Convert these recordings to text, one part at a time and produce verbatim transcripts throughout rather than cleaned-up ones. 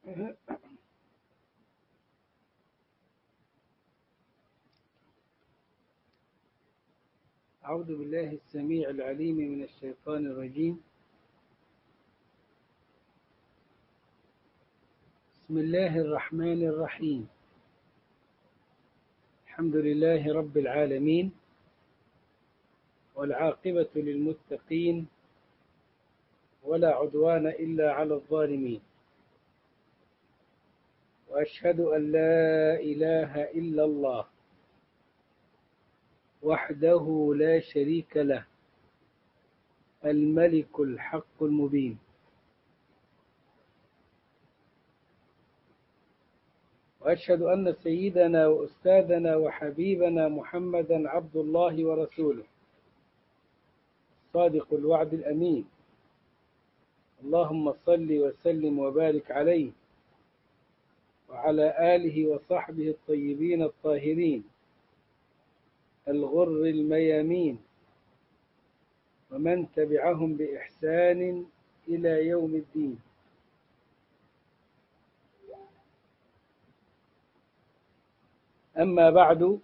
أعوذ بالله السميع العليم من الشيطان الرجيم. بسم الله الرحمن الرحيم. الحمد لله رب العالمين، والعاقبة للمتقين، ولا عدوان إلا على الظالمين، وأشهد أن لا إله إلا الله وحده لا شريك له، الملك الحق المبين. وأشهد أن سيدنا وأستاذنا وحبيبنا محمدا عبد الله ورسوله، صادق الوعد الأمين. اللهم صل وسلم وبارك عليه وعلى آله وصحبه الطيبين الطاهرين الغر الميامين، ومن تبعهم بإحسان إلى يوم الدين. أما بعد،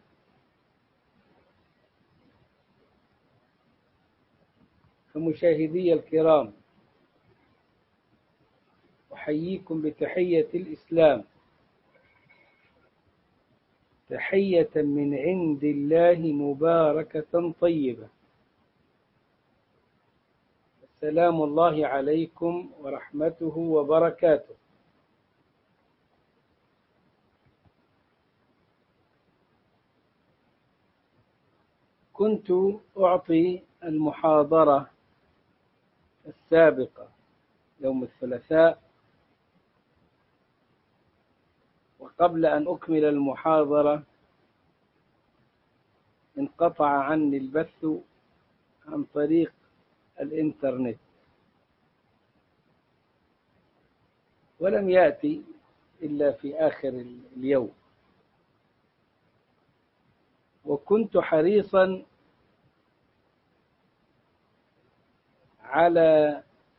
فمشاهدي الكرام، أحييكم بتحية الإسلام، تحية من عند الله مباركة طيبة. السلام الله عليكم ورحمته وبركاته. كنت أعطي المحاضرة السابقة يوم الثلاثاء، وقبل أن أكمل المحاضرة انقطع عني البث عن طريق الإنترنت، ولم يأتي إلا في آخر اليوم. وكنت حريصا على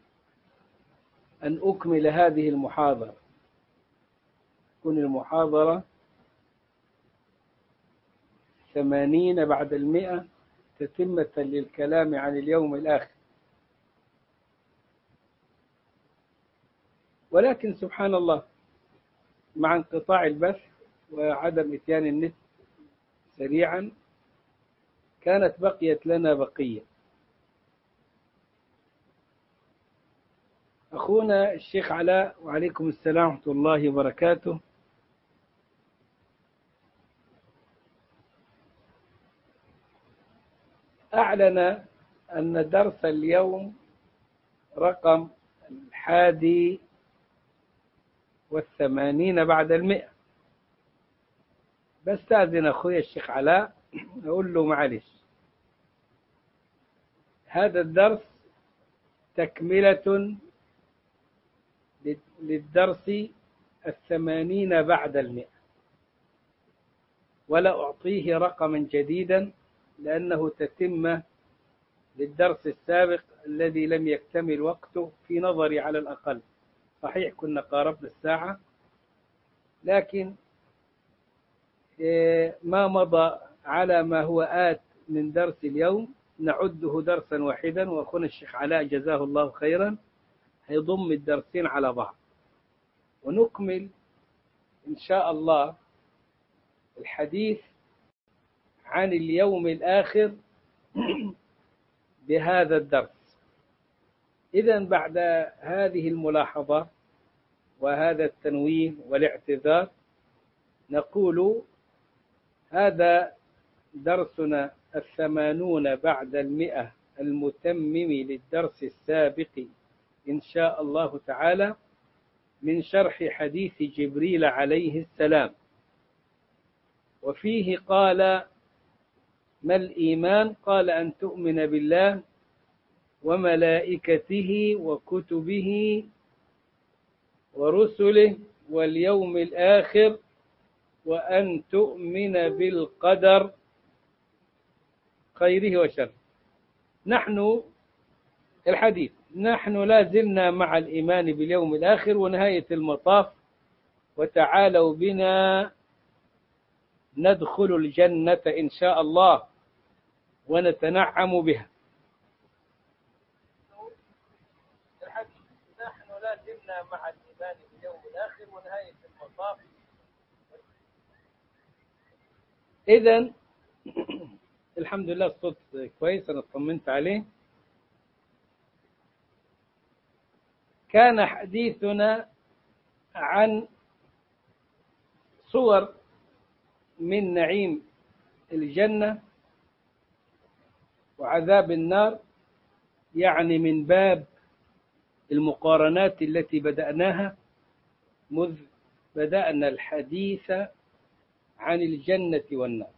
أن أكمل هذه المحاضرة، تكون المحاضرة ثمانين بعد المئة، تتمة للكلام عن اليوم الآخر. ولكن سبحان الله، مع انقطاع البث وعدم إتيان النت سريعا، كانت بقيت لنا بقية. أخونا الشيخ علاء، وعليكم السلام ورحمة الله وبركاته، أعلن أن درس اليوم رقم الحادي والثمانين بعد المئة. بستأذن أخوي الشيخ علاء أقول له معلش، هذا الدرس تكملة للدرس الثمانين بعد المئة، ولا أعطيه رقما جديدا لأنه تتمة للدرس السابق الذي لم يكتمل وقته في نظري على الأقل. صحيح كنا قاربنا الساعة، لكن ما مضى على ما هو آت من درس اليوم نعده درسا واحدا، وأخونا الشيخ علاء جزاه الله خيرا هيضم الدرسين على بعض، ونكمل إن شاء الله الحديث عن اليوم الآخر بهذا الدرس. إذن بعد هذه الملاحظة وهذا التنويه والاعتذار، نقول هذا درسنا الثمانون بعد المئة المتمم للدرس السابق إن شاء الله تعالى، من شرح حديث جبريل عليه السلام. وفيه قال: ما الإيمان؟ قال: أن تؤمن بالله وملائكته وكتبه ورسله واليوم الآخر، وأن تؤمن بالقدر خيره وشره. نحن الحديث نحن لا زلنا مع الإيمان باليوم الآخر، ونهاية المطاف وتعالوا بنا ندخل الجنة إن شاء الله ونتنعم بها. نحن لا زلنا مع الإيمان باليوم الآخر ونهاية المطاف. إذن الحمد لله الصوت كويس، أنا اطمنت عليه. كان حديثنا عن صور من نعيم الجنة وعذاب النار، يعني من باب المقارنات التي بدأناها مذ بدأنا الحديث عن الجنة والنار.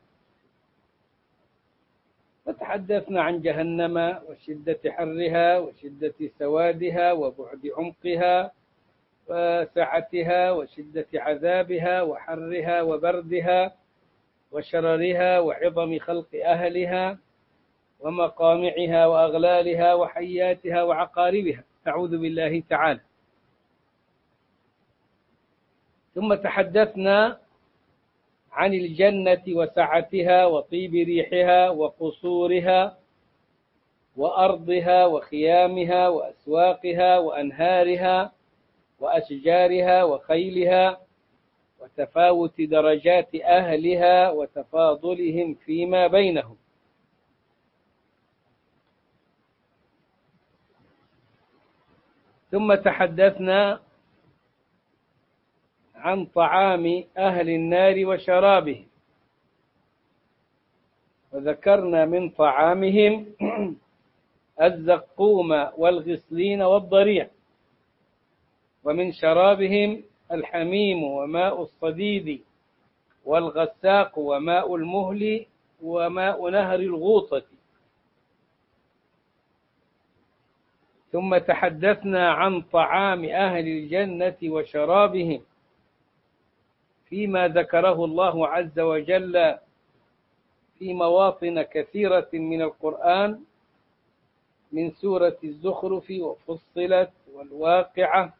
فتحدثنا عن جهنم وشدة حرها وشدة سوادها وبعد عمقها وسعتها وشدة عذابها وحرها وبردها وشررها وعظم خلق أهلها ومقامعها وأغلالها وحياتها وعقاربها، أعوذ بالله تعالى. ثم تحدثنا عن الجنة وسعتها وطيب ريحها وقصورها وأرضها وخيامها وأسواقها وأنهارها وأشجارها وخيلها وتفاوت درجات أهلها وتفاضلهم فيما بينهم. ثم تحدثنا عن طعام أهل النار وشرابهم، وذكرنا من طعامهم الزقوم والغسلين والضريع، ومن شرابهم الحميم وماء الصديد والغساق وماء المهل وماء نهر الغوطة. ثم تحدثنا عن طعام أهل الجنة وشرابهم فيما ذكره الله عز وجل في مواطن كثيرة من القرآن، من سورة الزخرف وفصلت والواقعة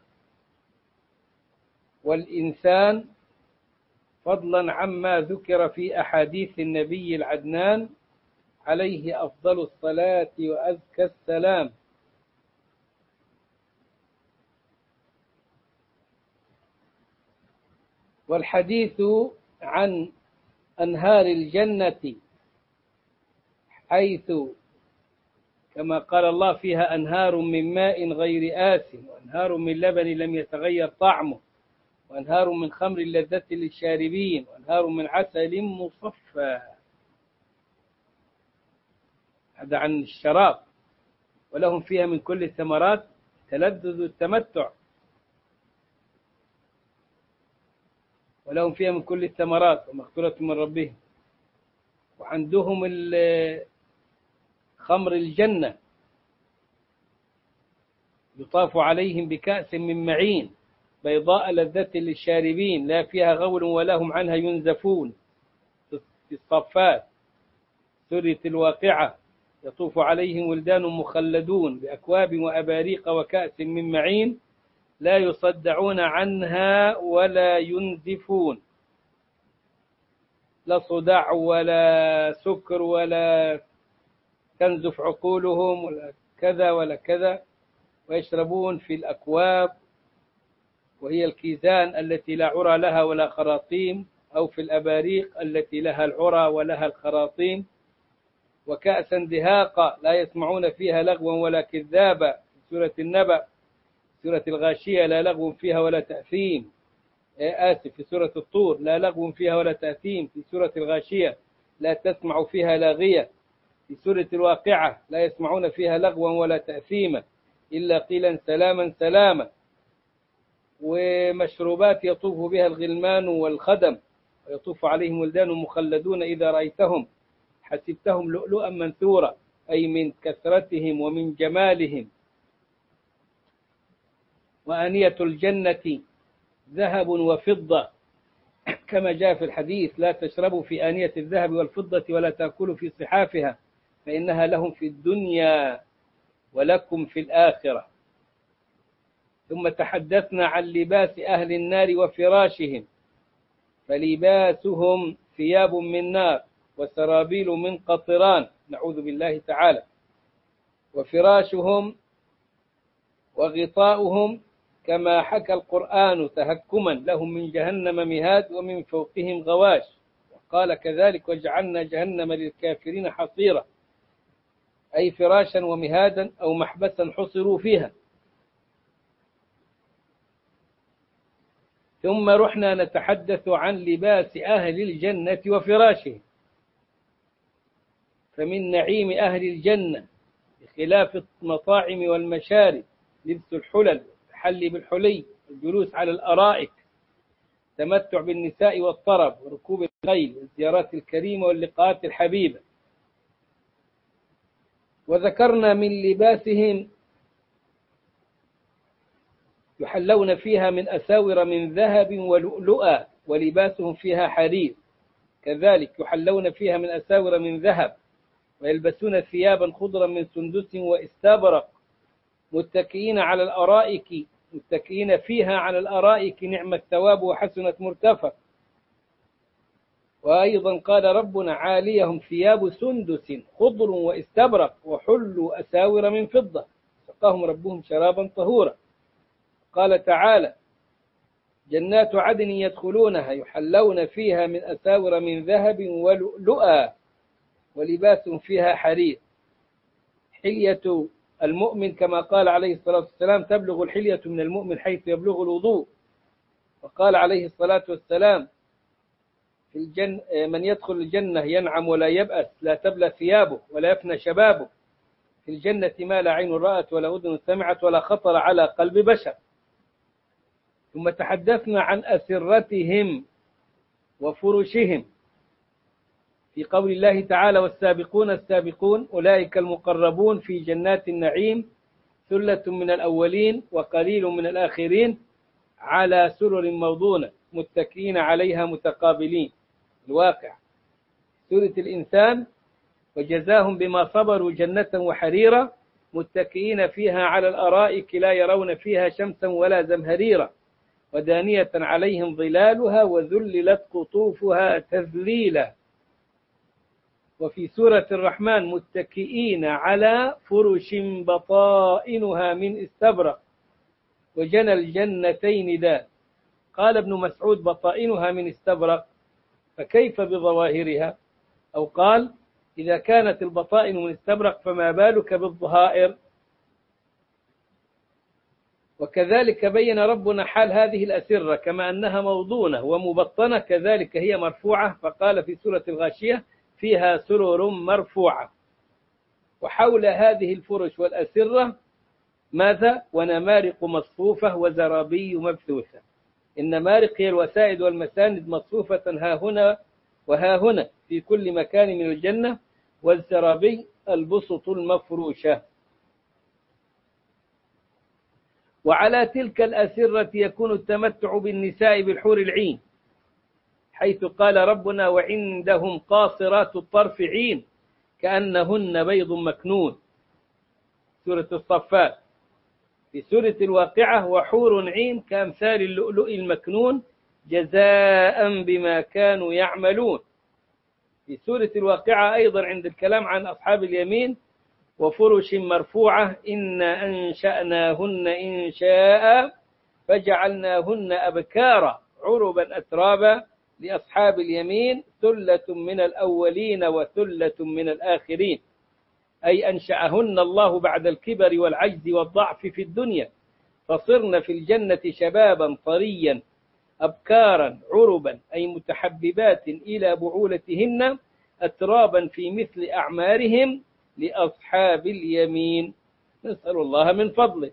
والإنسان، فضلا عما ذكر في أحاديث النبي العدنان عليه أفضل الصلاة وأزكى السلام. والحديث عن أنهار الجنة حيث كما قال الله فيها أنهار من ماء غير آسن وأنهار من لبن لم يتغير طعمه وأنهار من خمر لذة للشاربين وأنهار من عسل مصفى. هذا عن الشراب. ولهم فيها من كل الثمرات تلذذ التمتع، ولهم فيها من كل الثمرات ومغفرة من ربهم. وعندهم خمر الجنة يطاف عليهم بكأس من معين بيضاء لذة للشاربين لا فيها غول ولا هم عنها ينزفون. في الصفات سورة الواقعة يطوف عليهم ولدان مخلدون بأكواب وأباريق وكأس من معين لا يصدعون عنها ولا ينزفون، لا صداع ولا سكر ولا تنزف عقولهم ولا كذا ولا كذا. ويشربون في الأكواب وهي الكيزان التي لا عرى لها ولا خراطيم، أو في الأباريق التي لها العرى ولها الخراطيم. وكأسا دهاقا لا يسمعون فيها لغوا ولا كذابا، في سورة النبأ. سورة الغاشية لا لغو فيها ولا تأثيم، آسف في سورة الطور لا لغو فيها ولا تأثيم. في سورة الغاشية لا تسمع فيها لاغية. في سورة الواقعة لا يسمعون فيها لغوا ولا تأثيما إلا قيلا سلاما سلاما. ومشروبات يطوف بها الغلمان والخدم ويطوف عليهم ولدان مخلدون إذا رأيتهم حسبتهم لؤلؤا منثورا، أي من كثرتهم ومن جمالهم. وآنية الجنة ذهب وفضة كما جاء في الحديث لا تشربوا في آنية الذهب والفضة ولا تأكلوا في صحافها فإنها لهم في الدنيا ولكم في الآخرة. ثم تحدثنا عن لباس أهل النار وفراشهم، فلباسهم ثياب من نار وسرابيل من قطران، نعوذ بالله تعالى، وفراشهم وغطاؤهم كما حكى القرآن تهكما لهم من جهنم مهاد ومن فوقهم غواش، وقال كذلك وجعلنا جهنم للكافرين حصيرا، أي فراشا ومهادا أو محبسا حصروا فيها. ثم رحنا نتحدث عن لباس أهل الجنة وفراشهم، فمن نعيم أهل الجنة بخلاف المطاعم والمشارب لبس الحلل، التحلي بالحلي، الجلوس على الأرائك، التمتع بالنساء والطرب، وركوب الخيل، والزيارات الكريمة واللقاءات الحبيبة. وذكرنا من لباسهم يحلون فيها من أساور من ذهب ولؤلؤا ولباسهم فيها حرير، كذلك يحلون فيها من أساور من ذهب ويلبسون ثيابا خضرا من سندس واستبرق، متكئين على الأرائك متكئين فيها على الأرائك، نعم الثواب وحسنت مرتفق. وأيضا قال ربنا عاليهم ثياب سندس خضر واستبرق وحلوا أساور من فضة سقاهم ربهم شرابا طهورا. قال تعالى جنات عدن يدخلونها يحلون فيها من أساور من ذهب ولؤلؤا ولباسهم فيها حرير. حلية المؤمن كما قال عليه الصلاة والسلام تبلغ الحلية من المؤمن حيث يبلغ الوضوء. وقال عليه الصلاة والسلام في الجنة من يدخل الجنة ينعم ولا يبأس، لا تبلى ثيابه ولا يفنى شبابه، في الجنة ما لا عين رأت ولا أذن سمعت ولا خطر على قلب بشر. ثم تحدثنا عن أسرتهم وفرشهم في قول الله تعالى والسابقون السابقون أولئك المقربون في جنات النعيم ثلة من الأولين وقليل من الآخرين على سرر موضونة متكئين عليها متقابلين. الواقع سورة الإنسان وجزاهم بما صبروا جنة وحريرا متكئين فيها على الأرائك لا يرون فيها شمسا ولا زمهريرا ودانية عليهم ظلالها وذللت قطوفها تذليلا. وفي سورة الرحمن متكئين على فرش بطائنها من استبرق وجنى الجنتين دان. قال ابن مسعود بطائنها من استبرق فكيف بظواهرها؟ أو قال إذا كانت البطائن من استبرق فما بالك بالظهائر؟ وكذلك بين ربنا حال هذه الأسرة كما أنها موضونة ومبطنة كذلك هي مرفوعة، فقال في سورة الغاشية فيها سرر مرفوعة. وحول هذه الفرش والأسرة ماذا؟ ونمارق مصفوفة وزرابي مبثوثة. النمارق هي الوسائد والمساند مصفوفة ها هنا وها هنا في كل مكان من الجنة، والزرابي البسط المفروشة. وعلى تلك الأسرة يكون التمتع بالنساء بالحور العين، حيث قال ربنا وعندهم قاصرات الطرف عين كأنهن بيض مكنون، سورة الصفات. في سورة الواقعة وحور عين كأمثال اللؤلؤ المكنون جزاء بما كانوا يعملون. في سورة الواقعة أيضا عند الكلام عن أصحاب اليمين وفرش مرفوعة إنا أنشأناهن إنشاء فجعلناهن أبكارا عربا أترابا لأصحاب اليمين ثلة من الأولين وثلة من الآخرين، أي أنشأهن الله بعد الكبر والعجز والضعف في الدنيا، فصرن في الجنة شبابا طريا أبكارا عربا، أي متحببات إلى بعولتهن أترابا في مثل أعمارهم لأصحاب اليمين. نسأل الله من فضله.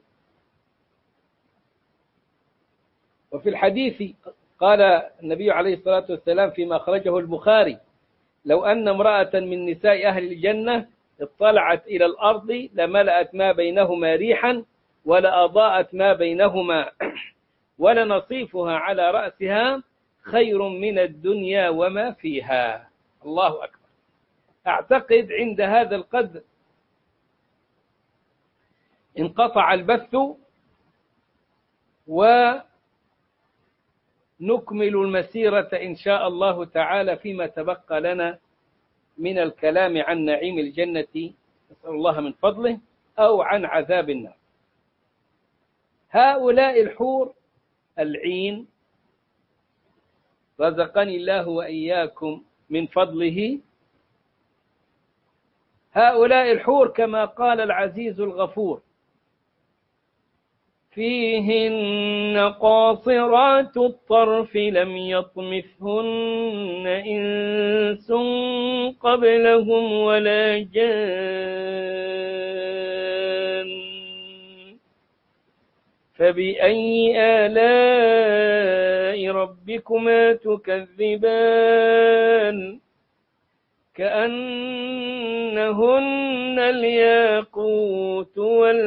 وفي الحديث قال النبي عليه الصلاة والسلام فيما أخرجه البخاري لو أن امرأة من نساء أهل الجنة اطلعت إلى الأرض لملأت ما بينهما ريحا ولأضاءت ما بينهما ولنصيفها على رأسها خير من الدنيا وما فيها. الله أكبر. أعتقد عند هذا القدر انقطع البث ونكمل المسيرة إن شاء الله تعالى فيما تبقى لنا من الكلام عن نعيم الجنة، نسأل الله من فضله، أو عن عذاب النار. هؤلاء الحور العين رزقني الله وإياكم من فضله، هؤلاء الحور كما قال العزيز الغفور: فيهن قاصرات الطرف لم يطمثهن إنس قبلهم ولا جان، فبأي آلاء ربكما تكذبان، كأنهن الياقوت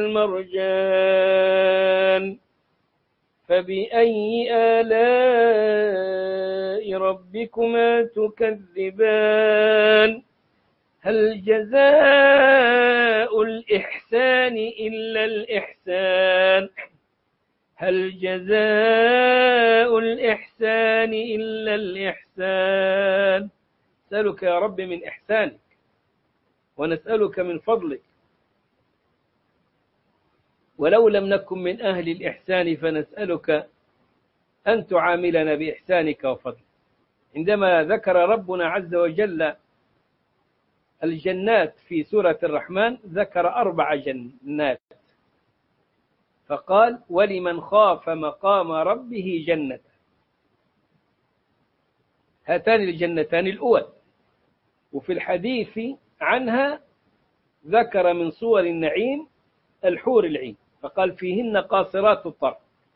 والمرجان، فبأي آلاء ربكما تكذبان، هل جزاء الإحسان إلا الإحسان، هل جزاء الإحسان إلا الإحسان. نسألك يا رب من إحسانك، ونسألك من فضلك، ولو لم نكن من أهل الإحسان فنسألك أن تعاملنا بإحسانك وفضلك. عندما ذكر ربنا عز وجل الجنات في سورة الرحمن ذكر أربع جنات، فقال: ولمن خاف مقام ربه جنة. هاتان الجنتان الأول، وفي الحديث عنها ذكر من صور النعيم الحور العين، فقال: فيهن قاصرات الطرف.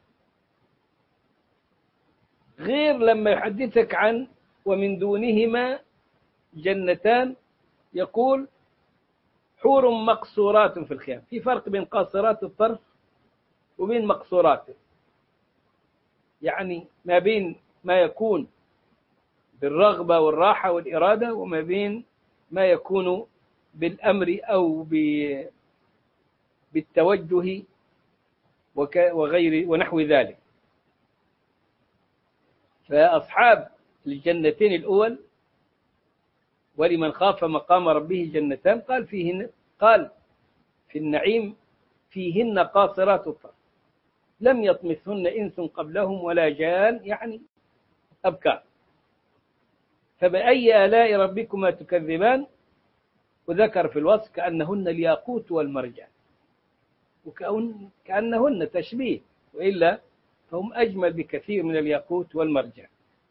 غير لما يحدثك عن ومن دونهما جنتان يقول: حور مقصورات في الخيام. في فرق بين قاصرات الطرف وبين مقصورات، يعني ما بين ما يكون بالرغبة والراحة والإرادة، وما بين ما يكون بالأمر أو بالتوجه وغير ونحو ذلك. فأصحاب الجنتين الأول ولمن خاف مقام ربه جنتان قال فيهن، قال في النعيم: فيهن قاصرات الطرف لم يطمثهن إنس قبلهم ولا جان، يعني أبكار، فبأي آلاء ربكما تكذبان. وذكر في الوصف: كأنهن الياقوت والمرجان، وكأنهن تشبيه، وإلا فهم أجمل بكثير من الياقوت والمرجان.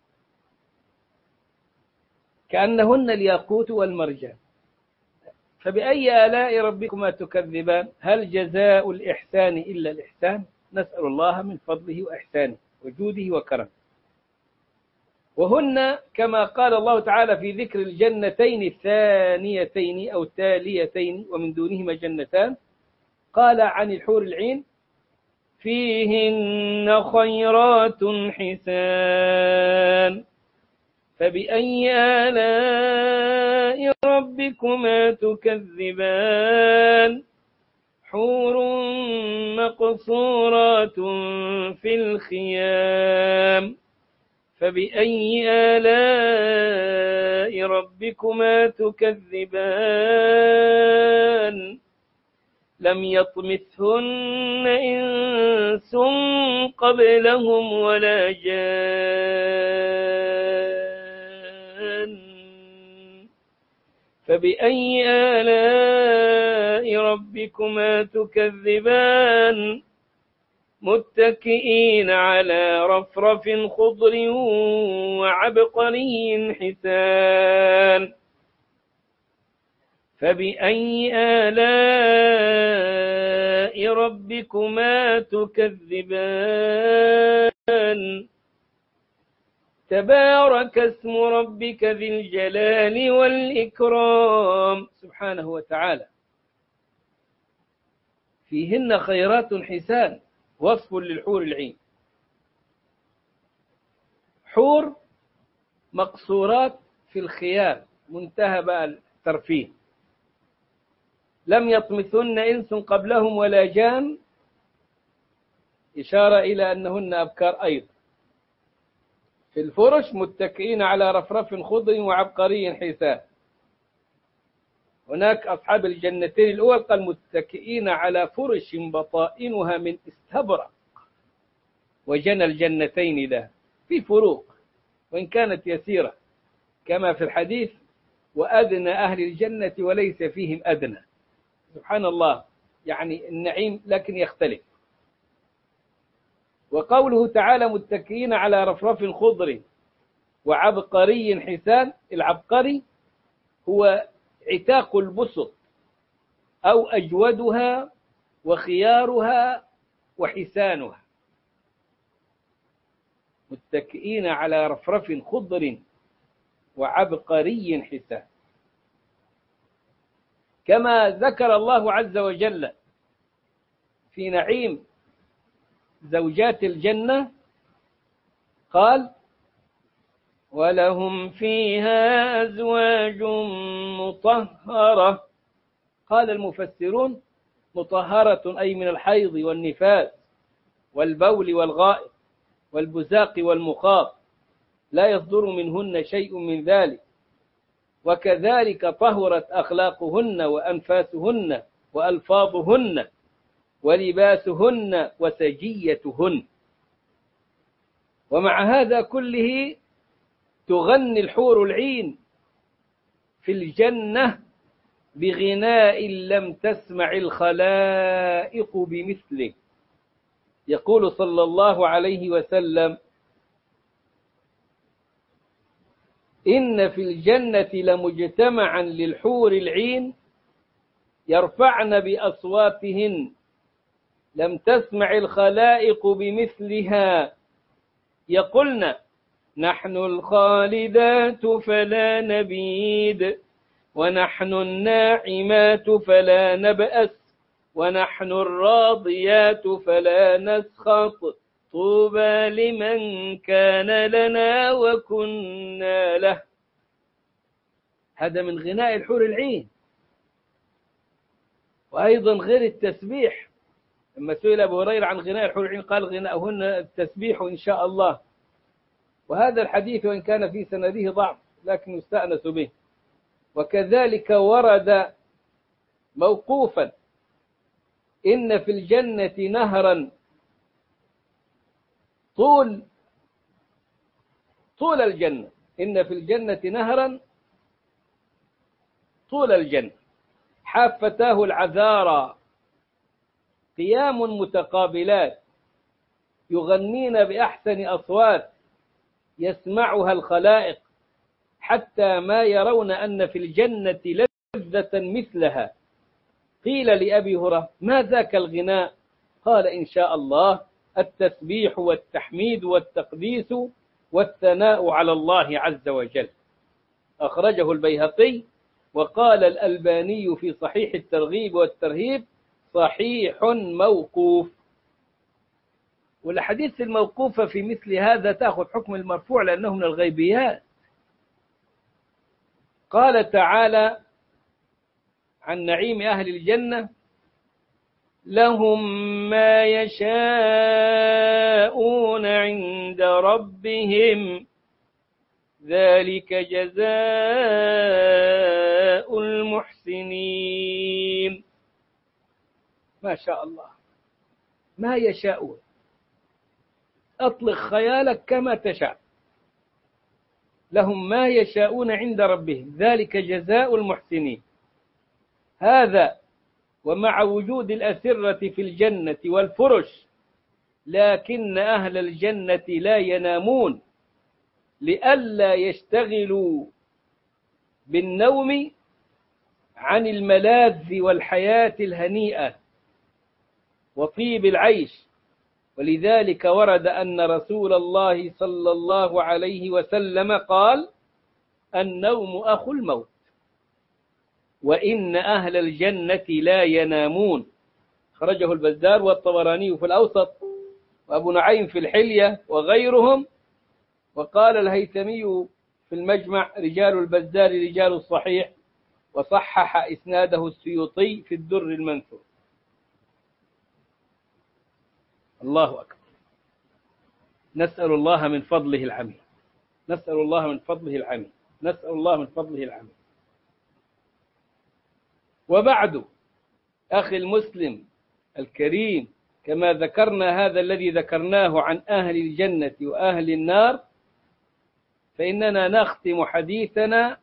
كأنهن الياقوت والمرجان، فبأي آلاء ربكما تكذبان، هل جزاء الإحسان إلا الإحسان. نسأل الله من فضله وإحسانه وجوده وكرمه. وهن كما قال الله تعالى في ذكر الجنتين الثانيتين أو التاليتين ومن دونهما جنتان، قال عن الحور العين: فيهن خيرات حسان، فبأي آلاء ربكما تكذبان، حور مقصورات في الخيام، فبأي آلاء ربكما تكذبان، لم يطمثهن إنس قبلهم ولا جان، فبأي آلاء ربكما تكذبان، متكئين على رفرف خضر وعبقري حسان، فبأي آلاء ربكما تكذبان، تبارك اسم ربك ذي الجلال والإكرام سبحانه وتعالى. فيهن خيرات حسان، وصف للحور العين، حور مقصورات في الخيام، منتهى بقى الترفيه، لم يطمثن إنس قبلهم ولا جان، إشارة إلى أنهن أبكار أيضا. في الفرش متكئين على رفرف خضر وعبقري حسان. هناك أصحاب الجنتين الأول قال متكئين على فرش بطائنها من استبرق وجنى الجنتين له. في فروق وإن كانت يسيرة، كما في الحديث وأدنى أهل الجنة وليس فيهم أدنى. سبحان الله، يعني النعيم لكن يختلف. وقوله تعالى متكئين على رفرف خضر وعبقري حسان. العبقري هو عتاق البسط أو أجودها وخيارها وحسانها. متكئين على رفرف خضر وعبقري حسان. كما ذكر الله عز وجل في نعيم زوجات الجنة قال ولهم فيها أزواج مطهرة. قال المفسرون مطهرة أي من الحيض والنفاس والبول والغائط والبزاق والمخاط، لا يصدر منهن شيء من ذلك. وكذلك طهرت أخلاقهن وأنفاسهن وألفاظهن ولباسهن وسجيتهن. ومع هذا كله تغني الحور العين في الجنة بغناء لم تسمع الخلائق بمثله. يقول صلى الله عليه وسلم إن في الجنة لمجتمعا للحور العين يرفعن بأصواتهن لم تسمع الخلائق بمثلها، يقولن نحن الخالدات فلا نبيد، ونحن الناعمات فلا نبأس، ونحن الراضيات فلا نسخط، طوبى لمن كان لنا وكنا له. هذا من غناء الحور العين. وأيضا غير التسبيح، لما سئل أبو هريرة عن غناء الحور العين قال غناءهن التسبيح إن شاء الله. وهذا الحديث وإن كان في سنده ضعف لكن يستأنس به. وكذلك ورد موقوفا إن في الجنة نهرا طول طول الجنة، إن في الجنة نهرا طول الجنة حافتاه العذارى قيام متقابلات يغنين بأحسن أصوات يسمعها الخلائق حتى ما يرون أن في الجنة لذة مثلها. قيل لأبي هريرة ما ذاك الغناء؟ قال إن شاء الله التسبيح والتحميد والتقديس والثناء على الله عز وجل. أخرجه البيهقي. وقال الألباني في صحيح الترغيب والترهيب صحيح موقوف. والحديث الموقوفة في مثل هذا تأخذ حكم المرفوع لأنه من الغيبيات. قال تعالى عن نعيم أهل الجنة لهم ما يشاءون عند ربهم ذلك جزاء المحسنين. ما شاء الله، ما يشاءون، أطلق خيالك كما تشاء. لهم ما يشاءون عند ربهم ذلك جزاء المحسنين. هذا ومع وجود الأسرة في الجنة والفرش، لكن أهل الجنة لا ينامون لئلا يشتغلوا بالنوم عن الملاذ والحياة الهنيئة وطيب العيش. ولذلك ورد أن رسول الله صلى الله عليه وسلم قال النوم أخو الموت، وإن أهل الجنة لا ينامون. خرجه البزار والطبراني في الأوسط وأبو نعيم في الحلية وغيرهم. وقال الهيثمي في المجمع رجال البزار رجال الصحيح، وصحح إسناده السيوطي في الدر المنثور. الله أكبر. نسأل الله من فضله العميم، نسأل الله من فضله العميم، نسأل الله من فضله العميم. وبعد، أخي المسلم الكريم، كما ذكرنا هذا الذي ذكرناه عن أهل الجنة وأهل النار، فإننا نختم حديثنا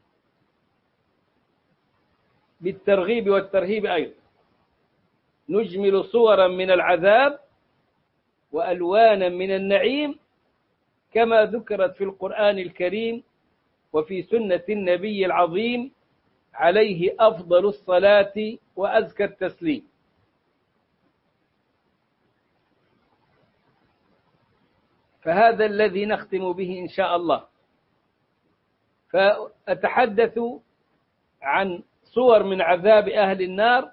بالترغيب والترهيب أيضا، نجمل صورا من العذاب وألوانا من النعيم كما ذكرت في القرآن الكريم وفي سنة النبي العظيم عليه أفضل الصلاة وأزكى التسليم. فهذا الذي نختم به إن شاء الله. فأتحدث عن صور من عذاب أهل النار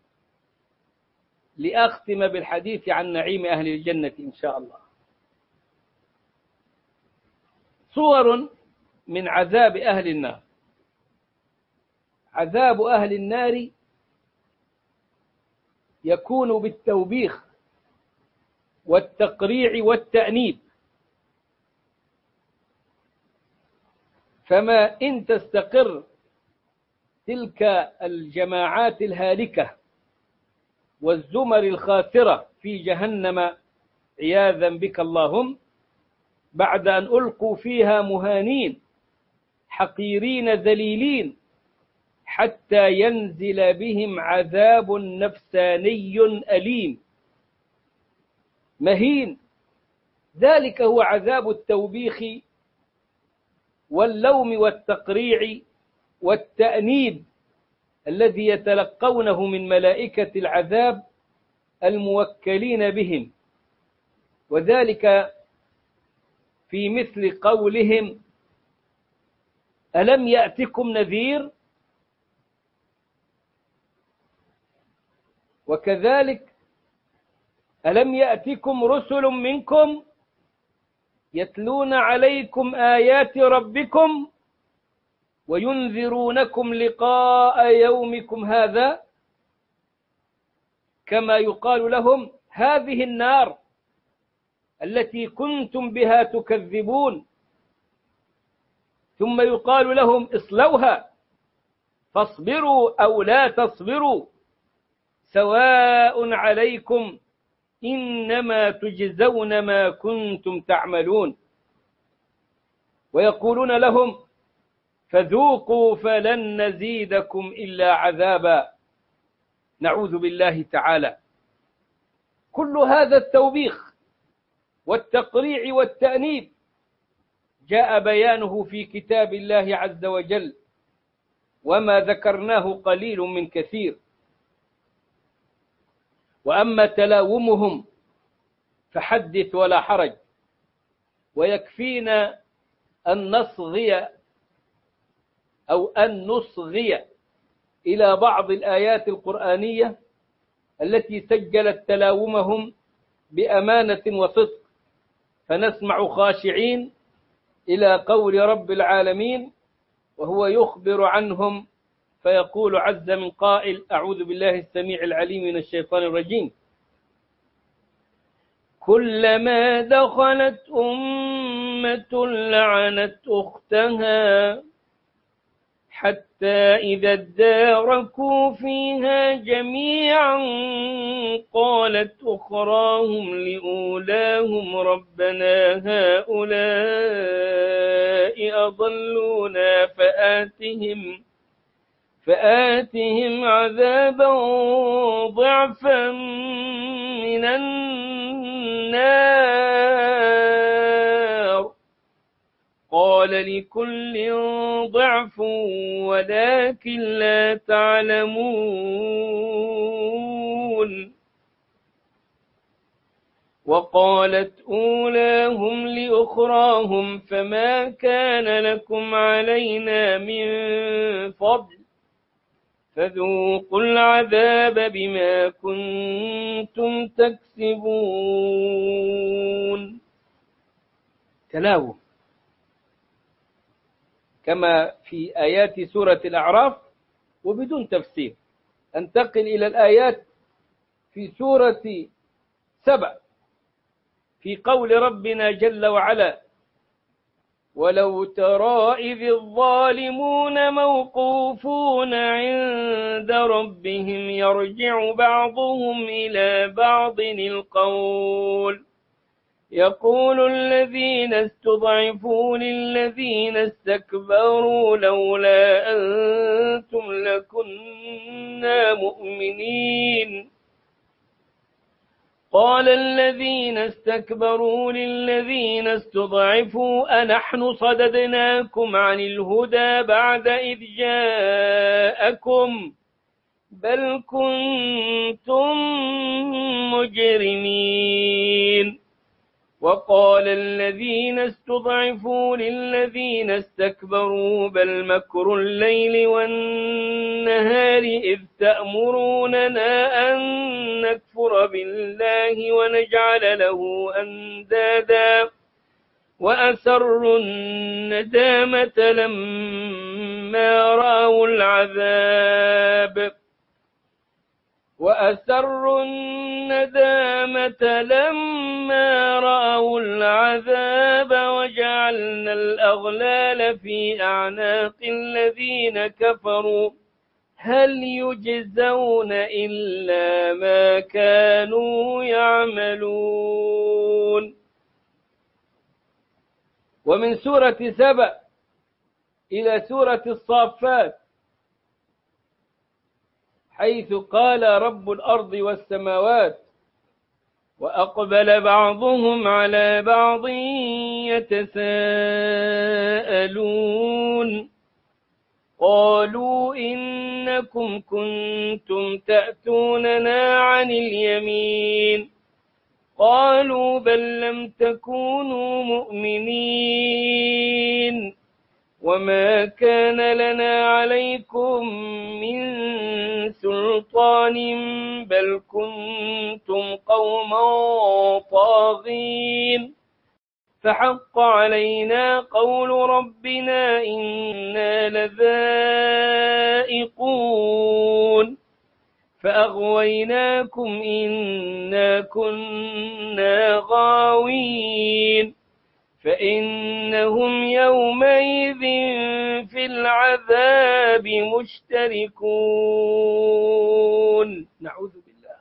لأختم بالحديث عن نعيم أهل الجنة إن شاء الله. صور من عذاب أهل النار. عذاب أهل النار يكون بالتوبيخ والتقريع والتأنيب، فما إن تستقر تلك الجماعات الهالكة والزمر الخاسرة في جهنم عياذا بك اللهم، بعد أن ألقوا فيها مهانين حقيرين ذليلين، حتى ينزل بهم عذاب نفساني أليم مهين. ذلك هو عذاب التوبيخ واللوم والتقريع والتأنيب الذي يتلقونه من ملائكة العذاب الموكلين بهم. وذلك في مثل قولهم: ألم يأتكم نذير؟ وكذلك ألم يأتكم رسل منكم يتلون عليكم آيات ربكم وينذرونكم لقاء يومكم هذا؟ كما يقال لهم: هذه النار التي كنتم بها تكذبون. ثم يقال لهم: اصلوها فاصبروا أو لا تصبروا سواء عليكم إنما تجزون ما كنتم تعملون. ويقولون لهم: فذوقوا فلن نزيدكم إلا عذابا. نعوذ بالله تعالى. كل هذا التوبيخ والتقريع والتأنيب جاء بيانه في كتاب الله عز وجل، وما ذكرناه قليل من كثير. وأما تلاومهم فحدث ولا حرج، ويكفينا أن نصغي أو أن نصغي إلى بعض الآيات القرآنية التي سجلت تلاومهم بأمانة وصدق، فنسمع خاشعين إلى قول رب العالمين وهو يخبر عنهم، فيقول عز من قائل: أعوذ بالله السميع العليم من الشيطان الرجيم: كلما دخلت أمة لعنت أختها حتى إذا اداركوا فيها جميعا قالت أخراهم لأولاهم ربنا هؤلاء أضلونا فآتهم فآتهم عذابا ضعفا من النار قال لكل ضعف ولكن لا تعلمون. وقالت أولاهم لأخراهم فما كان لكم علينا من فضل فذوقوا العذاب بما كنتم تكسبون. تلاوم كما في آيات سورة الأعراف وبدون تفسير. انتقل إلى الآيات في سورة سبأ في قول ربنا جل وعلا: ولو ترى إذ الظالمون موقوفون عند ربهم يرجع بعضهم إلى بعض القول يقول الذين استضعفوا للذين استكبروا لولا أنتم لكنا مؤمنين قال الذين استكبروا للذين استضعفوا أنحن صددناكم عن الهدى بعد إذ جاءكم بل كنتم مجرمين وقال الذين استضعفوا للذين استكبروا بل مكر الليل والنهار إذ تأمروننا أن نكفر بالله ونجعل له أندادا وأسروا الندامة لما رأوا العذاب وأسروا الندامة لما رأوا العذاب وجعلنا الأغلال في أعناق الذين كفروا هل يجزون إلا ما كانوا يعملون. ومن سورة سبأ إلى سورة الصافات حيث قال رب الأرض والسماوات وأقبل بعضهم على بعض يتساءلون قالوا إنكم كنتم تأتوننا عن اليمين قالوا بل لم تكونوا مؤمنين وما كان لنا عليكم من سلطان بل كنتم قوما طاغين فحق علينا قول ربنا إنا لذائقون فأغويناكم إنا كنا غاوين فإنهم يومئذ في العذاب مشتركون. نعوذ بالله.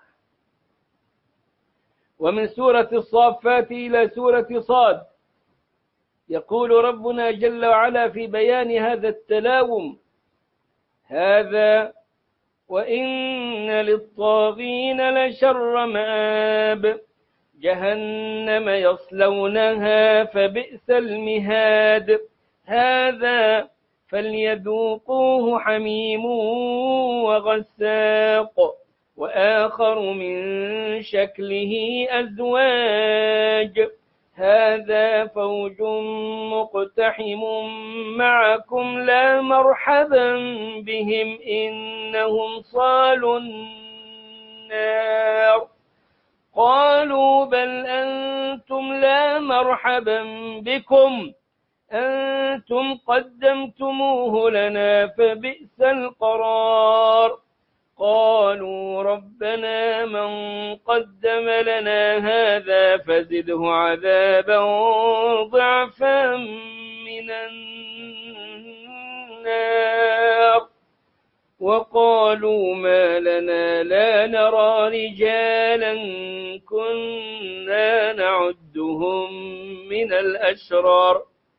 ومن سورة الصافات إلى سورة صاد يقول ربنا جل وعلا في بيان هذا التلاوم: هذا وإن للطاغين لشر مآب جهنم يصلونها فبئس المهاد هذا فليذوقوه حميم وغساق وآخر من شكله أزواج هذا فوج مقتحم معكم لا مرحبا بهم إنهم صالوا النار قالوا بل أنتم لا مرحبا بكم أنتم قدمتموه لنا فبئس القرار قالوا ربنا من قدم لنا هذا فزده عذابا ضعفا من النار وقالوا ما لنا لا نرى رجالا كنا نعدهم من الأشرار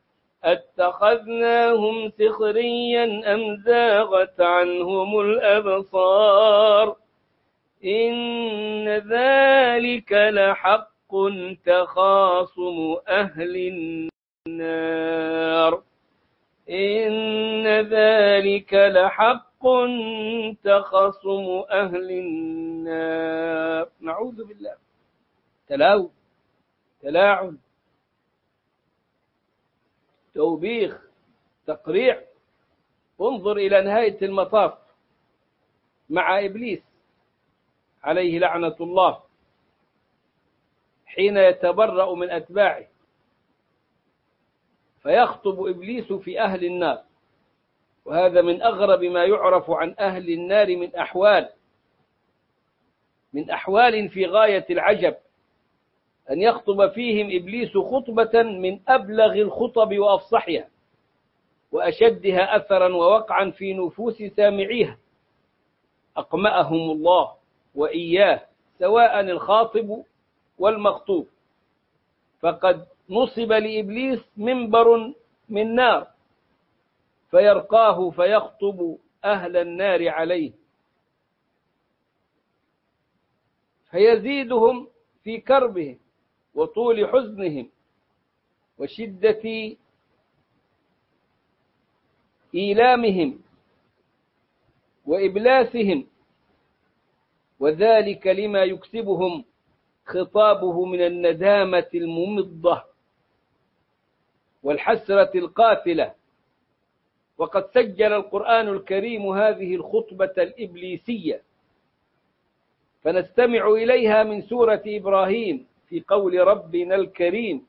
اتخذناهم سخريا أم زاغت عنهم الأبصار إن ذلك لحق تخاصم أهل النار إن ذلك لحق تخاصم أهل النار. نعوذ بالله. تلاو تلاعن توبيخ تقريع. انظر إلى نهاية المطاف مع إبليس عليه لعنة الله حين يتبرأ من أتباعه فيخطب إبليس في أهل النار، وهذا من أغرب ما يعرف عن أهل النار من أحوال من أحوال في غاية العجب. أن يخطب فيهم إبليس خطبة من أبلغ الخطب وأفصحها وأشدها أثرا ووقعا في نفوس سامعيها، أقمأهم الله وإياه سواء الخاطب والمخطوب، فقد نصب لإبليس منبر من نار فيرقاه فيخطب أهل النار عليه، فيزيدهم في كربهم وطول حزنهم وشدة إيلامهم وإبلاسهم، وذلك لما يكسبهم خطابه من الندامة الممضة والحسرة القاتلة. وقد سجل القرآن الكريم هذه الخطبة الإبليسية، فنستمع إليها من سورة إبراهيم في قول ربنا الكريم: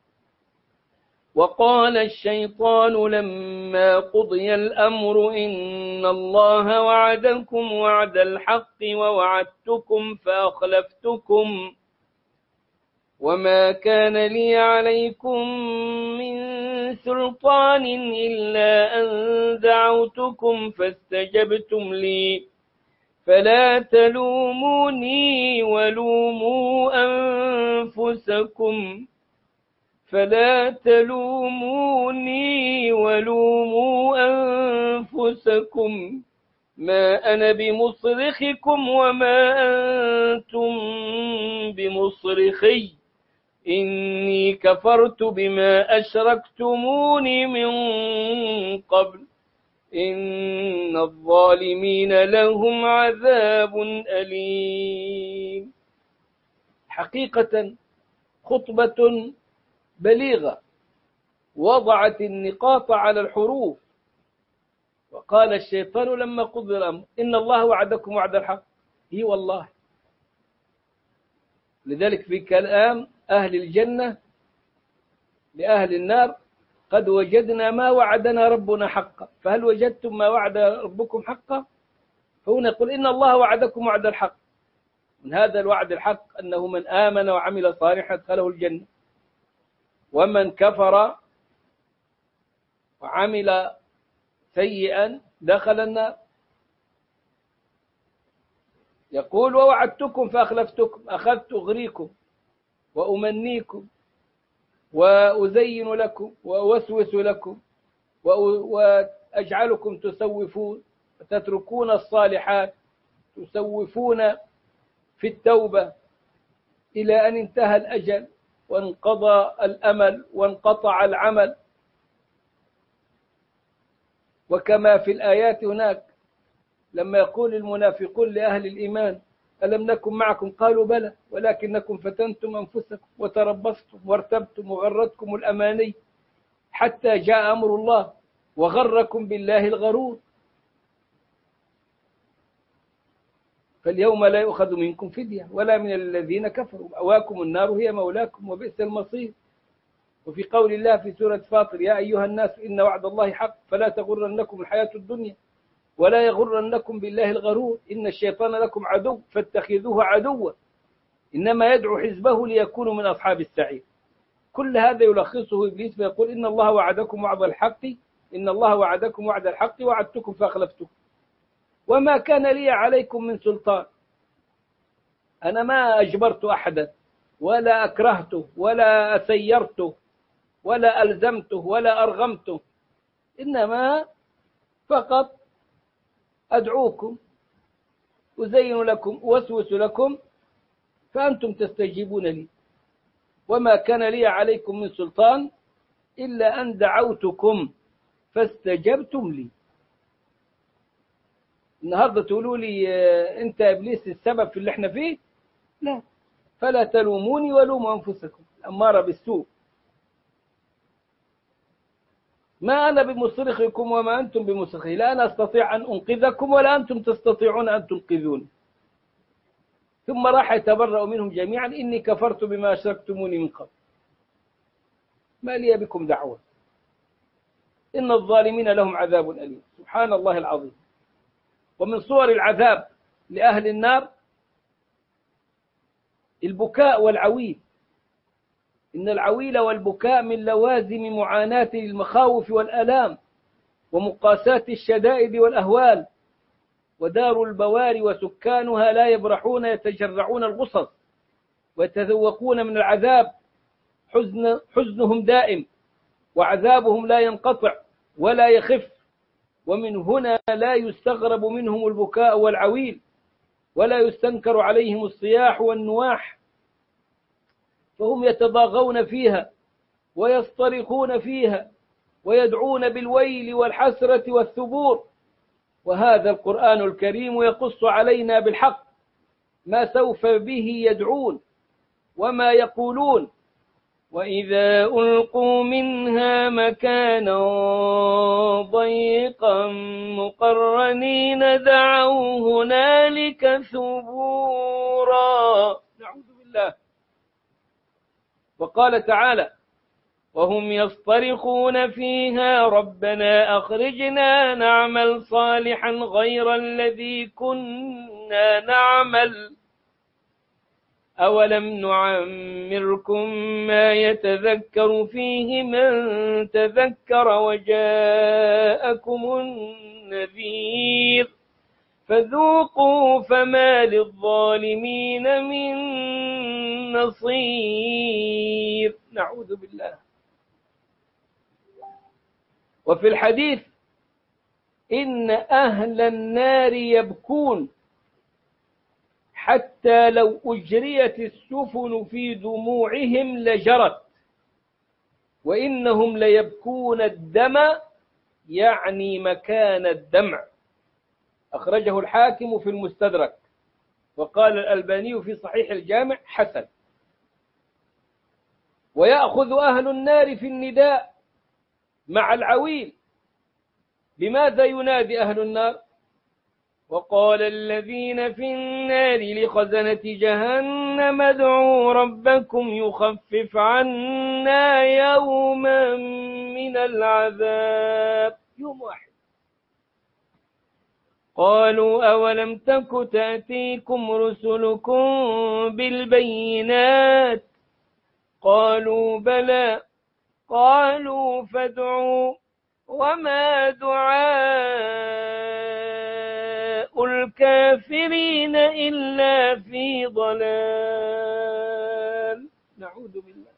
وقال الشيطان لما قضي الأمر إن الله وعدكم وعد الحق ووعدتكم فأخلفتكم وما كان لي عليكم من سلطان إلا أن دعوتكم فاستجبتم لي فلا تلوموني ولوموا أنفسكم فلا تلوموني ولوموا أنفسكم ما أنا بمصرخكم وما أنتم بمصرخي إني كفرت بما أشركتموني من قبل إن الظالمين لهم عذاب أليم. حقيقة خطبة بليغة وضعت النقاط على الحروف. وقال الشيطان لما قضي الأمر إن الله وعدكم وعد الحق، هي والله. لذلك في كلام أهل الجنة لأهل النار: قد وجدنا ما وعدنا ربنا حقا فهل وجدتم ما وعد ربكم حقا؟ فهنا يقول إن الله وعدكم وعد الحق. من هذا الوعد الحق أنه من آمن وعمل صالحا أدخله الجنة، ومن كفر وعمل سيئا دخل النار. يقول: ووعدتكم فأخلفتكم، أخذت أغريكم وأمنيكم وأزين لكم وأوسوس لكم وأجعلكم تسوفون وتتركون الصالحات، تسوفون في التوبة إلى أن انتهى الأجل وانقضى الأمل وانقطع العمل. وكما في الآيات هناك لما يقول المنافقون لأهل الإيمان: ألم نكن معكم؟ قالوا بلى ولكنكم فتنتم أنفسكم وتربصتم وارتبتم وغرتكم الأماني حتى جاء أمر الله وغركم بالله الغرور فاليوم لا يؤخذ منكم فدية ولا من الذين كفروا، مأواكم النار هي مولاكم وبئس المصير. وفي قول الله في سورة فاطر: يا أيها الناس إن وعد الله حق فلا تغرنكم الحياة الدنيا ولا يغرنكم بالله الغرور إن الشيطان لكم عدو فاتخذوه عدوا إنما يدعو حزبه ليكونوا من أصحاب السعير. كل هذا يلخصه إبليس فيقول: إن الله وعدكم وعد الحق إن الله وعدكم وعد الحق وعدتكم فأخلفتكم وما كان لي عليكم من سلطان. أنا ما أجبرت أحدا ولا أكرهته ولا أسيرته ولا ألزمته ولا أرغمته، إنما فقط أدعوكم أزين لكم أوسوس لكم فأنتم تستجيبون لي وما كان لي عليكم من سلطان إلا أن دعوتكم فاستجبتم لي. النهاردة تقولوا لي أنت إبليس السبب في اللي احنا فيه؟ لا، فلا تلوموني ولوموا أنفسكم الأمارة بالسوء. ما أنا بمصرخكم وما أنتم بمصرخي، لا أنا أستطيع أن أنقذكم ولا أنتم تستطيعون أن تنقذوني. ثم راح يتبرأ منهم جميعا: إني كفرت بما أشركتموني من قبل ما لي بكم دعوة إن الظالمين لهم عذاب أليم. سبحان الله العظيم. ومن صور العذاب لأهل النار البكاء والعويل إن العويل والبكاء من لوازم معاناة المخاوف والآلام ومقاساة الشدائد والأهوال، ودار البوار وسكانها لا يبرحون يتجرعون الغصص ويتذوقون من العذاب، حزن حزنهم دائم وعذابهم لا ينقطع ولا يخف، ومن هنا لا يستغرب منهم البكاء والعويل، ولا يستنكر عليهم الصياح والنواح، فهم يتضاغون فيها ويصطرخون فيها ويدعون بالويل والحسرة والثبور. وهذا القرآن الكريم يقص علينا بالحق ما سوف به يدعون وما يقولون. وإذا ألقوا منها مكانا ضيقا مقرنين دعوا هنالك ثبورا. نعوذ بالله. وقال تعالى: وهم يصطرخون فيها ربنا أخرجنا نعمل صالحا غير الذي كنا نعمل أولم نعمركم ما يتذكر فيه من تذكر وجاءكم النذير فذوقوا فما للظالمين من نصير. نعوذ بالله. وفي الحديث: إن أهل النار يبكون حتى لو أجريت السفن في دموعهم لجرت، وإنهم ليبكون الدم، يعني مكان الدمع. أخرجه الحاكم في المستدرك، وقال الألباني في صحيح الجامع حسن. ويأخذ أهل النار في النداء مع العويل. لماذا ينادي أهل النار؟ وقال الذين في النار لخزنة جهنم ادعوا ربكم يخفف عنا يوما من العذاب. يوم واحد. قالوا أولم تك تأتيكم رسلكم بالبينات قالوا بلى قالوا فادعوا وما دعاء الكافرين إلا في ضلال. نعوذ بالله.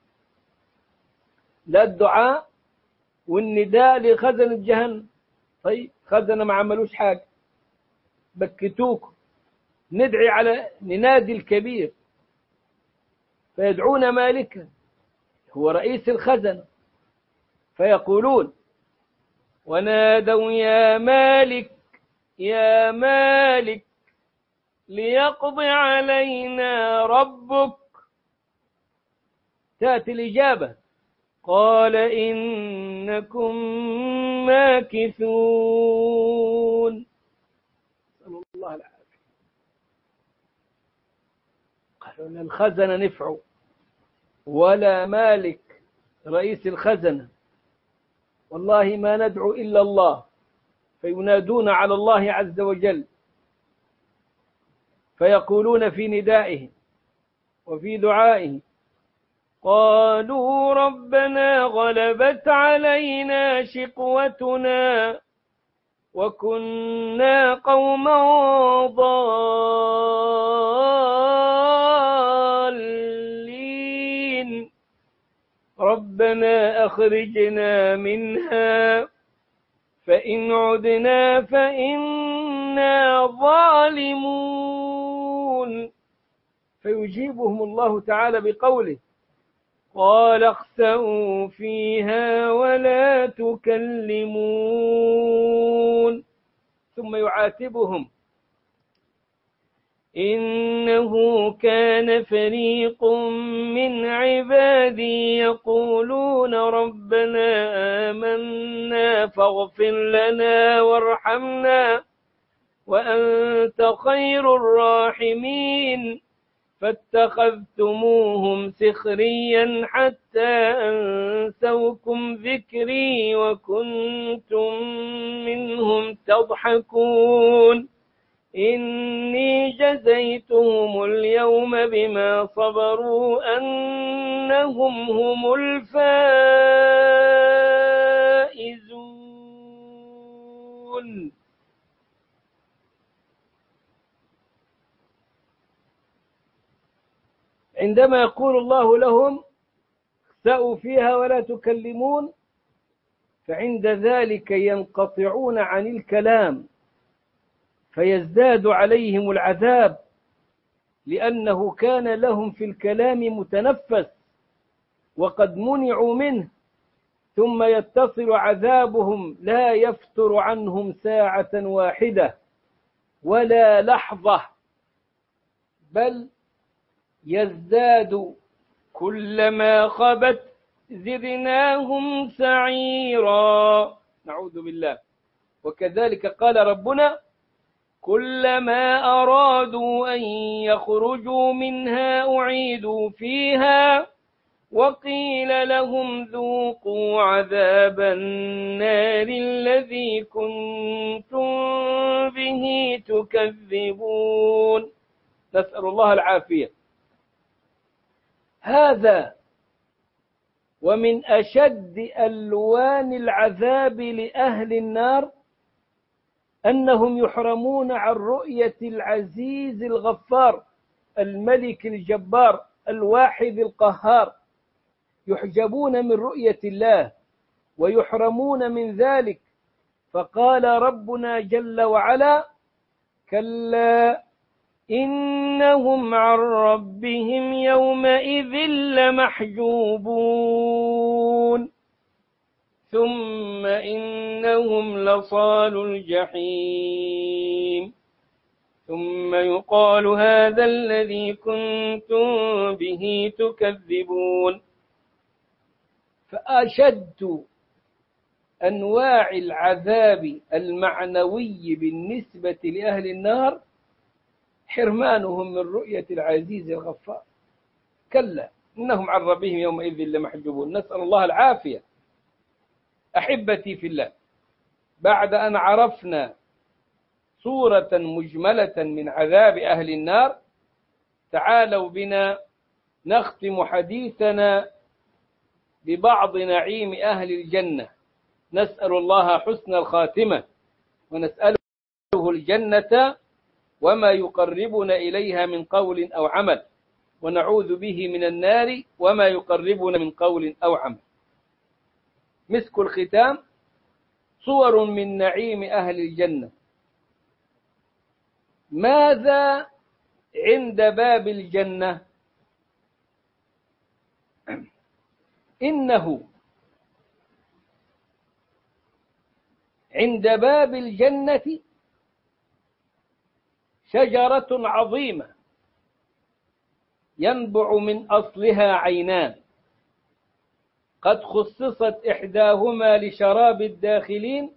لا الدعاء والنداء لخزنة جهنم. طيب خزنة ما عملوش حاجة، بكتوكم، ندعي على ننادي الكبير فيدعون مالكا هو رئيس الخزنة فيقولون: ونادوا يا مالك يا مالك ليقضي علينا ربك. تأتي الإجابة: قال إنكم ماكثون. نسأل الله العافية. قالوا إن الخزنة نفعوا ولا مالك رئيس الخزنة، والله ما ندعو إلا الله. فينادون على الله عز وجل فيقولون في ندائه وفي دعائه: قالوا ربنا غلبت علينا شقوتنا وكنا قوما ضالين ربنا أخرجنا منها فإن عدنا فإنا ظالمون. فيجيبهم الله تعالى بقوله: قال اخسئوا فيها ولا تكلمون. ثم يعاتبهم: إنه كان فريق من عبادي يقولون ربنا آمنا فاغفر لنا وارحمنا وأنت خير الراحمين فاتخذتموهم سخريا حتى أنسوكم ذكري وكنتم منهم تضحكون. إني جزيتهم اليوم بما صبروا أنهم هم الفائزون. عندما يقول الله لهم اخسأوا فيها ولا تكلمون، فعند ذلك ينقطعون عن الكلام فيزداد عليهم العذاب، لأنه كان لهم في الكلام متنفس وقد منعوا منه، ثم يتصل عذابهم لا يفتر عنهم ساعة واحدة ولا لحظة، بل يزداد كلما خبت زدناهم سعيرا. نعوذ بالله. وكذلك قال ربنا كلما أرادوا أن يخرجوا منها أعيدوا فيها وقيل لهم ذوقوا عذاب النار الذي كنتم به تكذبون. نسأل الله العافية. هذا ومن أشد ألوان العذاب لأهل النار أنهم يحرمون عن رؤية العزيز الغفار الملك الجبار الواحد القهار، يحجبون من رؤية الله ويحرمون من ذلك. فقال ربنا جل وعلا كلا إنهم عن ربهم يومئذ لمحجوبون ثم إنهم لصالوا الجحيم ثم يقال هذا الذي كنتم به تكذبون. فأشد أنواع العذاب المعنوي بالنسبة لأهل النار حرمانهم من رؤية العزيز الغفار. كلا إنهم عن ربهم يومئذ لمحجوبون. نسأل الله العافية. أحبتي في الله، بعد أن عرفنا صورة مجملة من عذاب أهل النار، تعالوا بنا نختم حديثنا ببعض نعيم أهل الجنة. نسأل الله حسن الخاتمة ونسأله الجنة وما يقربنا إليها من قول أو عمل، ونعوذ به من النار وما يقربنا من قول أو عمل. مسك الختام صور من نعيم أهل الجنة. ماذا عند باب الجنة؟ إنه عند باب الجنة شجرة عظيمة ينبع من أصلها عينان، قد خصصت إحداهما لشراب الداخلين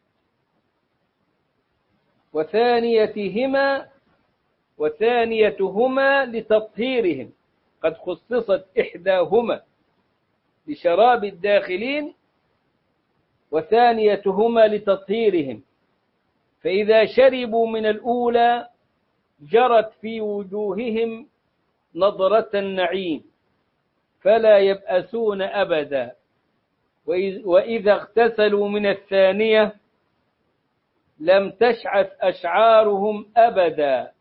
وثانيتهما وثانيتهما لتطهيرهم. قد خصصت إحداهما لشراب الداخلين وثانيتهما لتطهيرهم، فإذا شربوا من الأولى جرت في وجوههم نضرة النعيم فلا يبأسون أبدا، وإذا اغتسلوا من الثانية لم تشعث أشعارهم أبدا.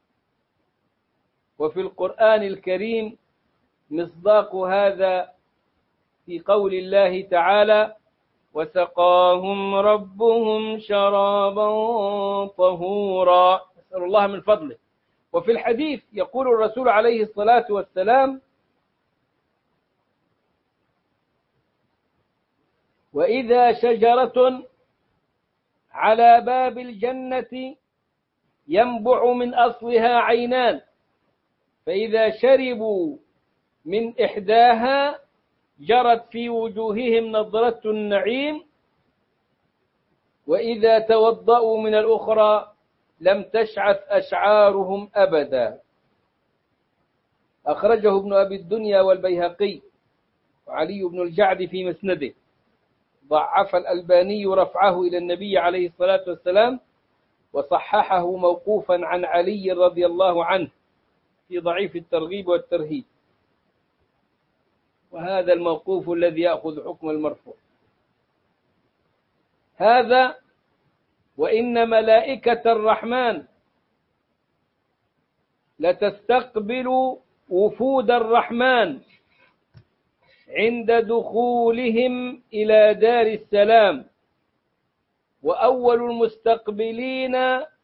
وفي القرآن الكريم مصداق هذا في قول الله تعالى وسقاهم ربهم شرابا طهورا. نسأل الله من فضله. وفي الحديث يقول الرسول عليه الصلاة والسلام وإذا شجرة على باب الجنة ينبع من أصلها عينان، فإذا شربوا من إحداها جرت في وجوههم نضرة النعيم، وإذا توضأوا من الأخرى لم تشعث أشعارهم أبدا. أخرجه ابن أبي الدنيا والبيهقي وعلي بن الجعد في مسنده. ضعف الألباني رفعه إلى النبي عليه الصلاة والسلام وصححه موقوفا عن علي رضي الله عنه في ضعيف الترغيب والترهيب، وهذا الموقوف الذي يأخذ حكم المرفوع. هذا وإن ملائكة الرحمن لتستقبل وفود الرحمن عند دخولهم إلى دار السلام، وأول المستقبلين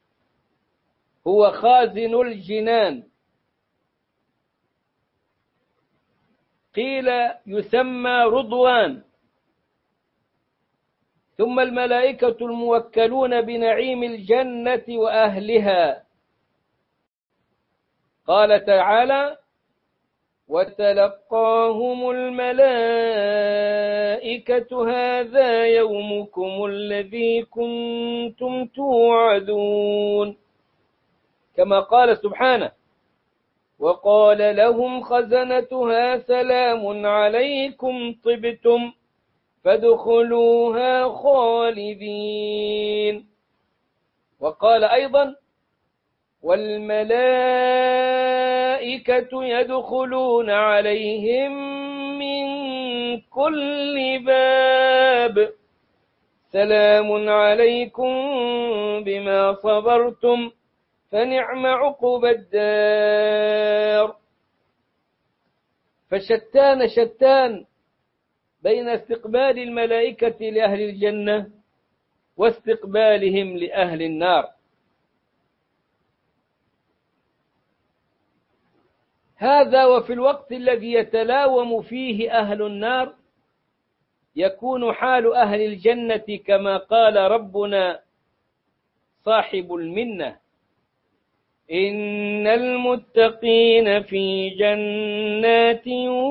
هو خازن الجنان، قيل يسمى رضوان، ثم الملائكة الموكلون بنعيم الجنة وأهلها. قال تعالى: وتلقاهم الملائكة هذا يومكم الذي كنتم توعدون، كما قال سبحانه: وقال لهم خزنتها سلام عليكم طبتم فادخلوها خالدين. وقال أيضا: والملائكة يدخلون عليهم من كل باب سلام عليكم بما صبرتم فنعم عقبى الدار. فشتان شتان بين استقبال الملائكة لأهل الجنة واستقبالهم لأهل النار. هذا وفي الوقت الذي يتلاوم فيه أهل النار يكون حال أهل الجنة كما قال ربنا صاحب المنة: إن المتقين في جنات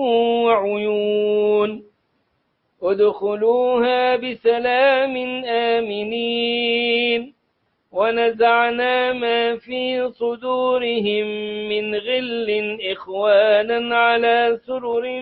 وعيون ادخلوها بسلام آمنين ونزعنا ما في صدورهم من غل إخوانا على سرر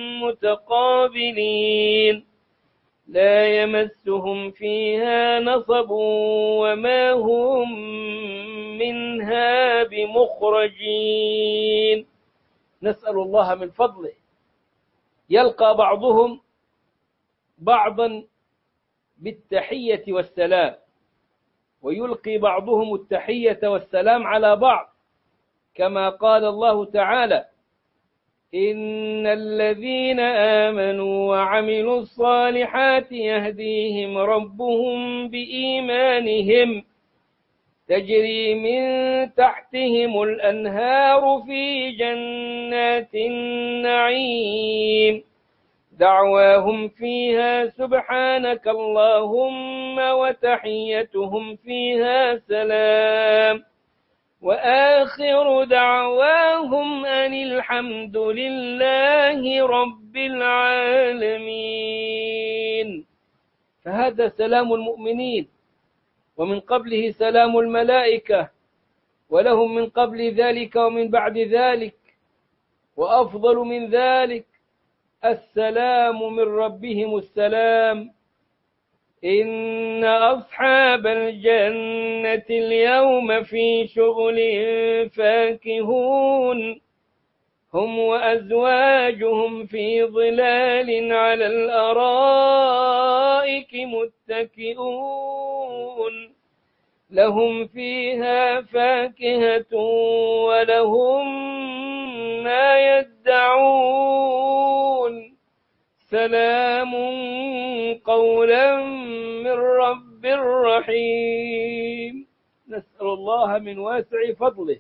متقابلين لا يمسهم فيها نصب وما هم منها بمخرجين. نسأل الله من فضله يلقى بعضهم بعضا بالتحية والسلام، ويلقي بعضهم التحية والسلام على بعض، كما قال الله تعالى: إن الذين آمنوا وعملوا الصالحات يهديهم ربهم بإيمانهم تجري من تحتهم الأنهار في جنات النعيم دعواهم فيها سبحانك اللهم وتحيتهم فيها سلام وآخر دعواهم أن الحمد لله رب العالمين. فهذا سلام المؤمنين، ومن قبله سلام الملائكة، ولهم من قبل ذلك ومن بعد ذلك، وأفضل من ذلك السلام من ربهم السلام. إن أصحاب الجنة اليوم في شغل فاكهون هم وأزواجهم في ظلال على الأرائك متكئون لهم فيها فاكهة ولهم ما يدعون سلام قولا من رب رحيم. نسأل الله من واسع فضله.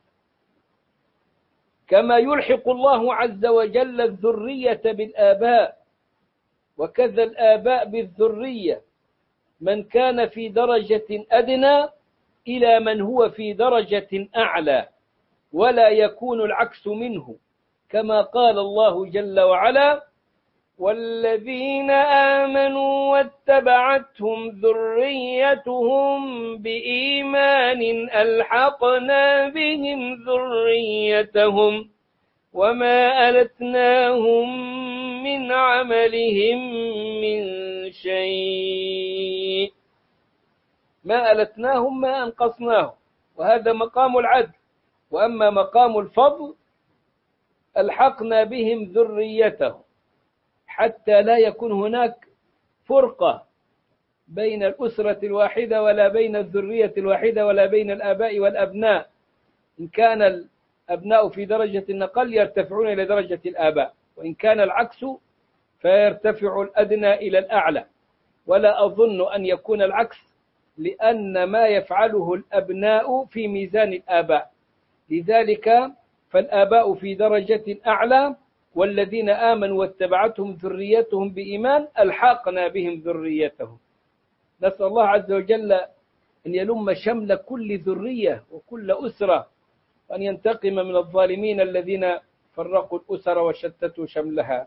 كما يلحق الله عز وجل الذرية بالآباء، وكذا الآباء بالذرية، من كان في درجة أدنى إلى من هو في درجة أعلى، ولا يكون العكس منه، كما قال الله جل وعلا: والذين آمنوا واتبعتهم ذريتهم بإيمان ألحقنا بهم ذريتهم وما ألتناهم من عملهم من شيء. ما ألتناهم ما أنقصناهم، وهذا مقام العدل. وأما مقام الفضل ألحقنا بهم ذريتهم حتى لا يكون هناك فرقة بين الأسرة الواحدة ولا بين الذرية الواحدة ولا بين الآباء والأبناء. إن كان الأبناء في درجة النقل يرتفعون إلى درجة الآباء، وإن كان العكس فيرتفع الأدنى إلى الأعلى. ولا أظن أن يكون العكس، لأن ما يفعله الأبناء في ميزان الآباء، لذلك فالآباء في درجة أعلى، والذين آمنوا واتبعتهم ذريتهم بإيمان ألحقنا بهم ذريتهم. نسأل الله عز وجل أن يلم شمل كل ذرية وكل أسرة، وأن ينتقم من الظالمين الذين فرقوا الأسر وشتتوا شملها.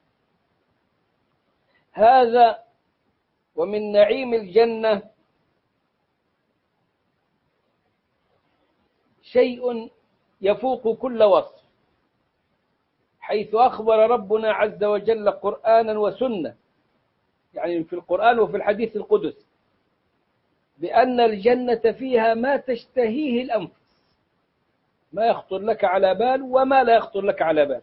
هذا ومن نعيم الجنة شيء يفوق كل وصف، حيث أخبر ربنا عز وجل قرآنا وسنة، يعني في القرآن وفي الحديث القدس، بأن الجنة فيها ما تشتهيه الأنفس، ما يخطر لك على بال وما لا يخطر لك على بال،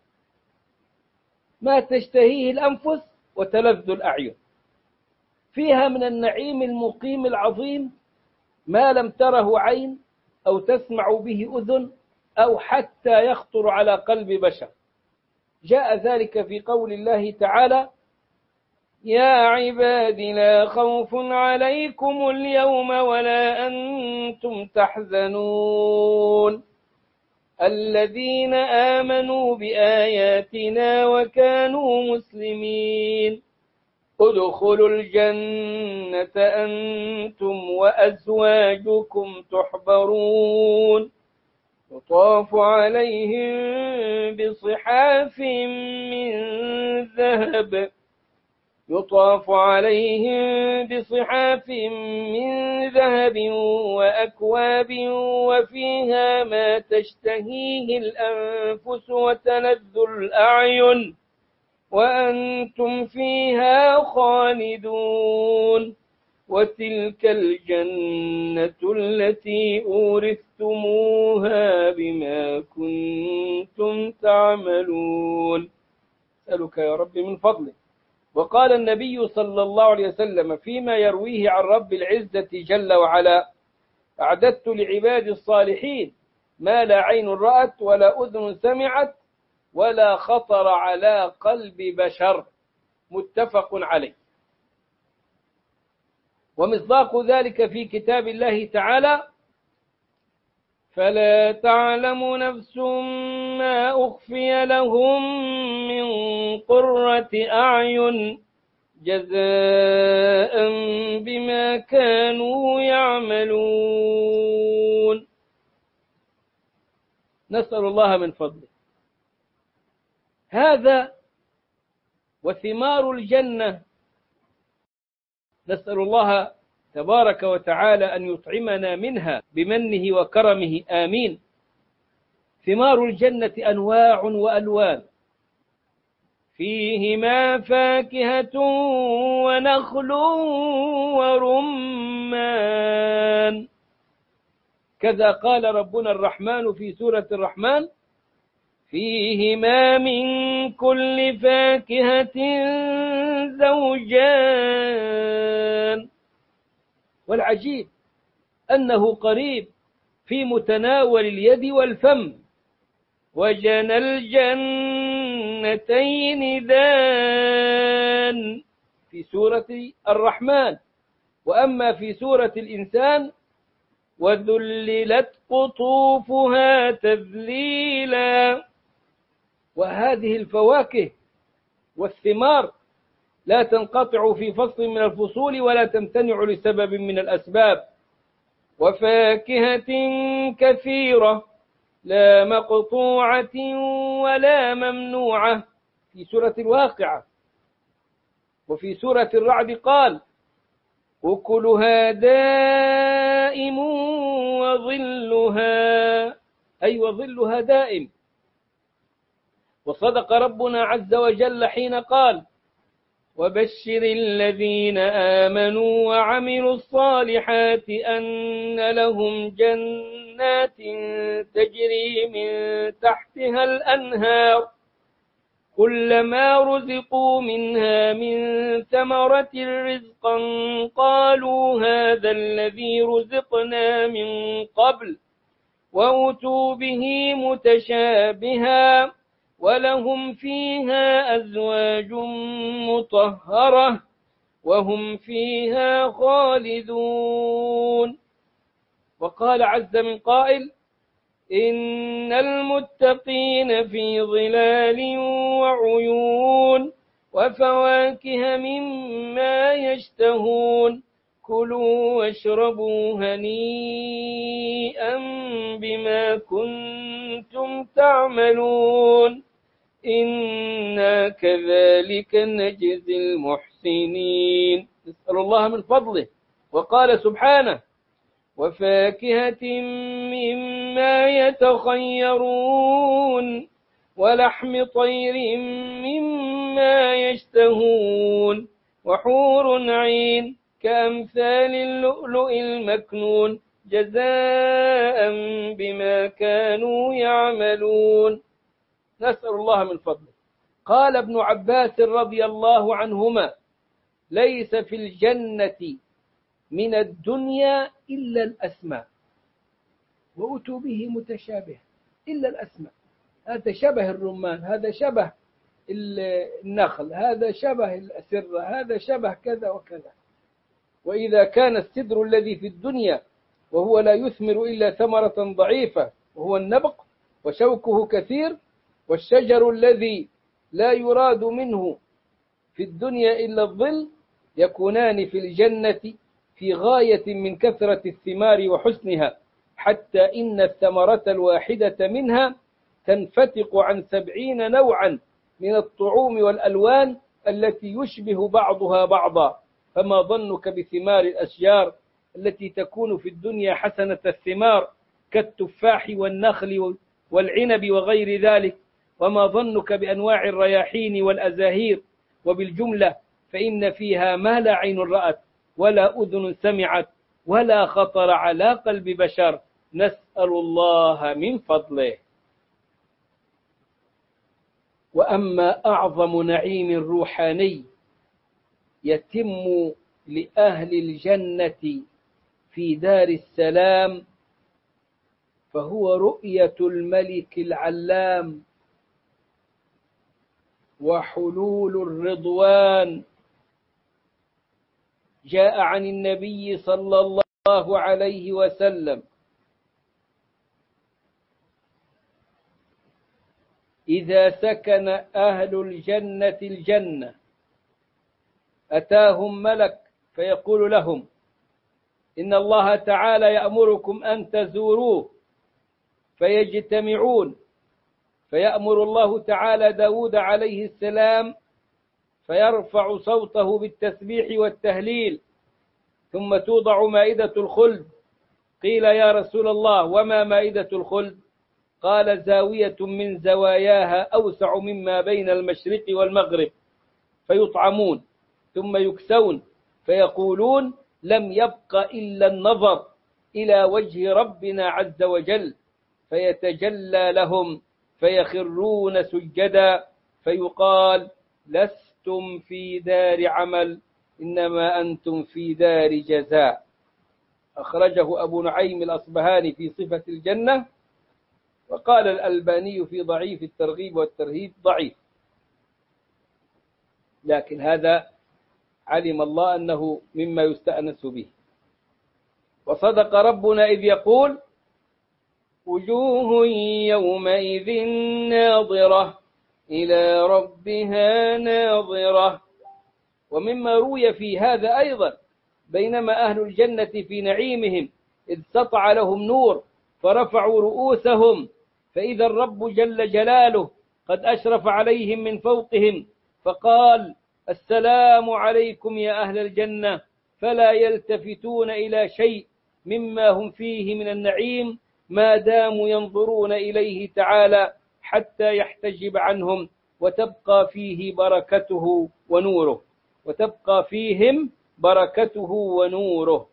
ما تشتهيه الأنفس وتلذ الأعين. فيها من النعيم المقيم العظيم ما لم تره عين أو تسمع به أذن أو حتى يخطر على قلب بشر. جاء ذلك في قول الله تعالى: يا عباد لا خوف عليكم اليوم ولا أنتم تحزنون الذين آمنوا بآياتنا وكانوا مسلمين ادخلوا الجنة أنتم وأزواجكم تحبرون يطاف عليهم بصحاف من ذهب يطاف عليهم بصحاف من ذهب وأكواب وفيها ما تشتهيه الأنفس وتلذ الأعين وأنتم فيها خالدون وتلك الجنة التي أورثتموها بما كنتم تعملون. أسألك يا رب من فضلك. وقال النبي صلى الله عليه وسلم فيما يرويه عن رب العزة جل وعلا: أعددت لعبادي الصالحين ما لا عين رأت ولا أذن سمعت ولا خطر على قلب بشر. متفق عليه. ومصداق ذلك في كتاب الله تعالى: فلا تعلم نفس ما أخفي لهم من قرة أعين جزاء بما كانوا يعملون. نسأل الله من فضله. هذا وثمار الجنة، نسأل الله تبارك وتعالى أن يطعمنا منها بمنه وكرمه، آمين. ثمار الجنة أنواع وألوان، فيهما فاكهة ونخل ورمان. كذا قال ربنا الرحمن في سورة الرحمن: فيهما من كل فاكهة زوجان. والعجيب أنه قريب في متناول اليد والفم. وجنى الجنتين دان في سورة الرحمن. وأما في سورة الإنسان: وذللت قطوفها تذليلا. وهذه الفواكه والثمار لا تنقطع في فصل من الفصول ولا تمتنع لسبب من الأسباب. وفاكهة كثيرة لا مقطوعة ولا ممنوعة في سورة الواقعة. وفي سورة الرعد قال: أكلها دائم وظلها، أي وظلها دائم. وصدق ربنا عز وجل حين قال: وبشر الذين آمنوا وعملوا الصالحات أن لهم جنات تجري من تحتها الأنهار كلما رزقوا منها من ثمرة رزقا قالوا هذا الذي رزقنا من قبل وأتوا به متشابها ولهم فيها أزواج مطهرة وهم فيها خالدون. وقال عز من قائل إن المتقين في ظلال وعيون وفواكه مما يشتهون كلوا واشربوا هنيئا بما كنتم تعملون إنا كذلك نجزي المحسنين. نسأل الله من فضله. وقال سبحانه وفاكهة مما يتخيرون ولحم طير مما يشتهون وحور عين كأمثال اللؤلؤ المكنون جزاء بما كانوا يعملون. نسأل الله من فضله. قال ابن عباس رضي الله عنهما ليس في الجنة من الدنيا إلا الأسماء وأتوا به متشابه إلا الأسماء. هذا شبه الرمان، هذا شبه النخل، هذا شبه الأسرة، هذا شبه كذا وكذا. وإذا كان السدر الذي في الدنيا وهو لا يثمر إلا ثمرة ضعيفة وهو النبق وشوكه كثير، والشجر الذي لا يراد منه في الدنيا إلا الظل، يكونان في الجنة في غاية من كثرة الثمار وحسنها، حتى إن الثمرة الواحدة منها تنفتق عن سبعين نوعا من الطعوم والألوان التي يشبه بعضها بعضا. فما ظنك بثمار الأشجار التي تكون في الدنيا حسنة الثمار كالتفاح والنخل والعنب وغير ذلك؟ وما ظنك بأنواع الرياحين والأزاهير؟ وبالجملة فإن فيها ما لا عين رأت ولا أذن سمعت ولا خطر على قلب بشر. نسأل الله من فضله. وأما أعظم نعيم روحاني يتم لأهل الجنة في دار السلام فهو رؤية الملك العلام وحلول الرضوان. جاء عن النبي صلى الله عليه وسلم إذا سكن أهل الجنة الجنة أتاهم ملك فيقول لهم إن الله تعالى يأمركم أن تزوروه، فيجتمعون، فيأمر الله تعالى داود عليه السلام فيرفع صوته بالتسبيح والتهليل، ثم توضع مائدة الخلد. قيل يا رسول الله وما مائدة الخلد؟ قال زاوية من زواياها أوسع مما بين المشرق والمغرب، فيطعمون ثم يكسون فيقولون لم يبق إلا النظر إلى وجه ربنا عز وجل، فيتجلى لهم فيخرون سجدا، فيقال لستم في دار عمل إنما أنتم في دار جزاء. أخرجه أبو نعيم الأصبهاني في صفة الجنة، وقال الألباني في ضعيف الترغيب والترهيب ضعيف، لكن هذا علم الله أنه مما يستأنس به. وصدق ربنا إذ يقول وجوه يومئذ ناظرة إلى ربها ناظرة. ومما روي في هذا أيضا بينما أهل الجنة في نعيمهم إذ سطع لهم نور فرفعوا رؤوسهم فإذا الرب جل جلاله قد أشرف عليهم من فوقهم فقال السلام عليكم يا أهل الجنة، فلا يلتفتون إلى شيء مما هم فيه من النعيم ما داموا ينظرون إليه تعالى حتى يحتجب عنهم وتبقى فيه بركته ونوره. وتبقى فيهم بركته ونوره.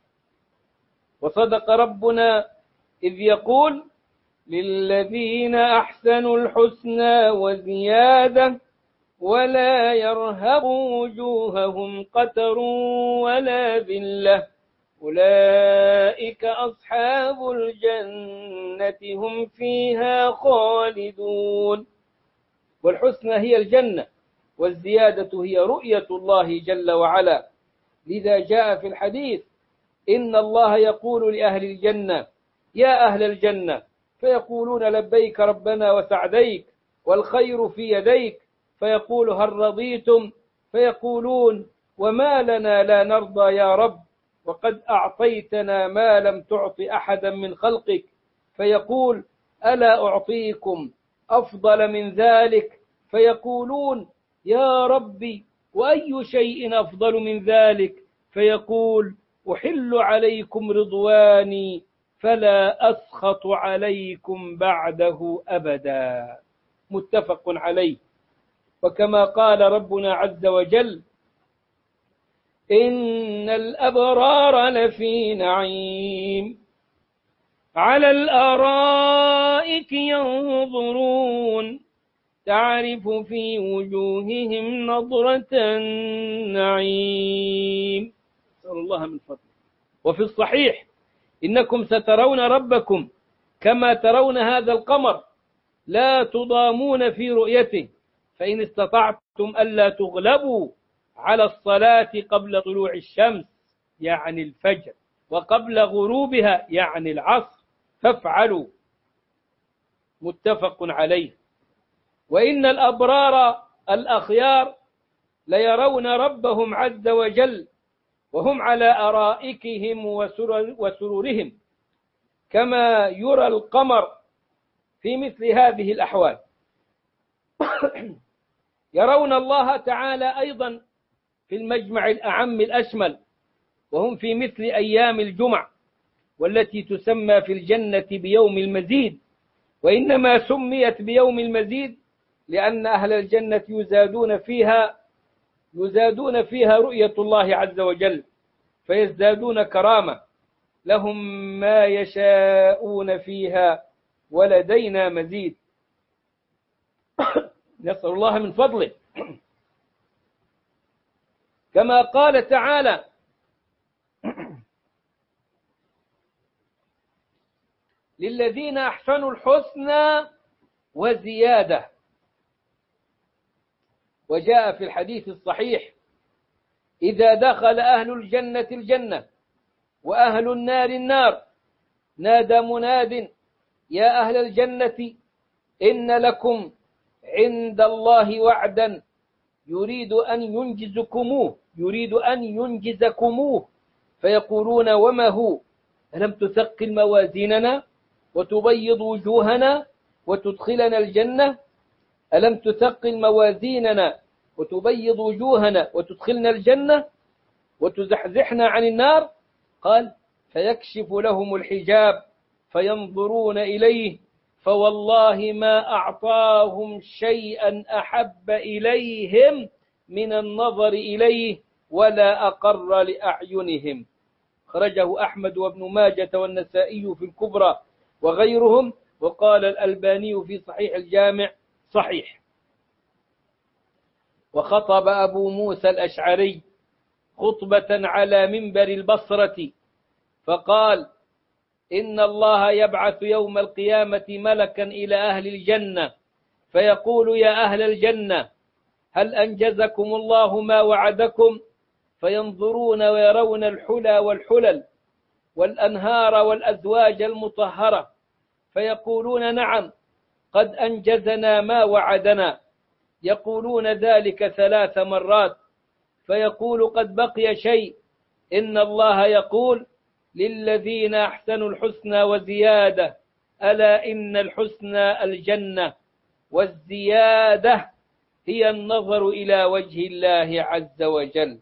وصدق ربنا إذ يقول: للذين أحسنوا الحسنى وزيادة ولا يرهب وجوههم قتر ولا ذلة أولئك أصحاب الجنة هم فيها خالدون. والحسنى هي الجنة، والزيادة هي رؤية الله جل وعلا. لذا جاء في الحديث: إن الله يقول لأهل الجنة: يا أهل الجنة، فيقولون: لبيك ربنا وسعديك والخير في يديك. فيقول: هل رضيتم؟ فيقولون: وما لنا لا نرضى يا رب، وقد أعطيتنا ما لم تعط أحدا من خلقك. فيقول: ألا أعطيكم أفضل من ذلك؟ فيقولون: يا ربي، وأي شيء أفضل من ذلك؟ فيقول: أحل عليكم رضواني فلا أسخط عليكم بعده أبدا. متفق عليه. وكما قال ربنا عز وجل: إن الأبرار لفي نعيم على الأرائك ينظرون تعرف في وجوههم نضرة النعيم. نسأل الله من فضله. وفي الصحيح: إنكم سترون ربكم كما ترون هذا القمر لا تضامون في رؤيته، فإن استطعتم ألا تغلبوا على الصلاة قبل طلوع الشمس يعني الفجر، وقبل غروبها يعني العصر، فافعلوا. متفق عليه. وإن الأبرار الأخيار ليرون ربهم عز وجل وهم على أرائكهم وسرورهم كما يرى القمر في مثل هذه الأحوال. يرون الله تعالى أيضا في المجمع الأعم الأشمل، وهم في مثل أيام الجمع، والتي تسمى في الجنة بيوم المزيد. وإنما سميت بيوم المزيد لأن أهل الجنة يزادون فيها يزادون فيها رؤية الله عز وجل، فيزدادون كرامة، لهم ما يشاءون فيها ولدينا مزيد. نسأل الله من فضله. كما قال تعالى: للذين أحسنوا الحسنى وزيادة. وجاء في الحديث الصحيح: إذا دخل أهل الجنة الجنة وأهل النار النار نادى مناد: يا أهل الجنة، إن لكم عند الله وعدا يريد أن ينجزكموه يريد أن ينجزكموه. فيقولون: وما هو؟ ألم تثقل موازيننا وتبيض وجوهنا وتدخلنا الجنة؟ ألم تثقل موازيننا وتبيض وجوهنا وتدخلنا الجنة وتزحزحنا عن النار؟ قال: فيكشف لهم الحجاب فينظرون إليه، فوالله ما أعطاهم شيئا أحب إليهم من النظر إليه ولا أقر لأعينهم. خرجه أحمد وابن ماجة والنسائي في الكبرى وغيرهم، وقال الألباني في صحيح الجامع: صحيح. وخطب أبو موسى الأشعري خطبة على منبر البصرة فقال: إن الله يبعث يوم القيامة ملكا إلى أهل الجنة فيقول: يا أهل الجنة، هل أنجزكم الله ما وعدكم؟ فينظرون ويرون الحلى والحلل والأنهار والأزواج المطهرة، فيقولون: نعم، قد أنجزنا ما وعدنا. يقولون ذلك ثلاث مرات، فيقول: قد بقي شيء. إن الله يقول: للذين أحسنوا الحسنى وزيادة، ألا إن الحسنى الجنة، والزيادة هي النظر إلى وجه الله عز وجل.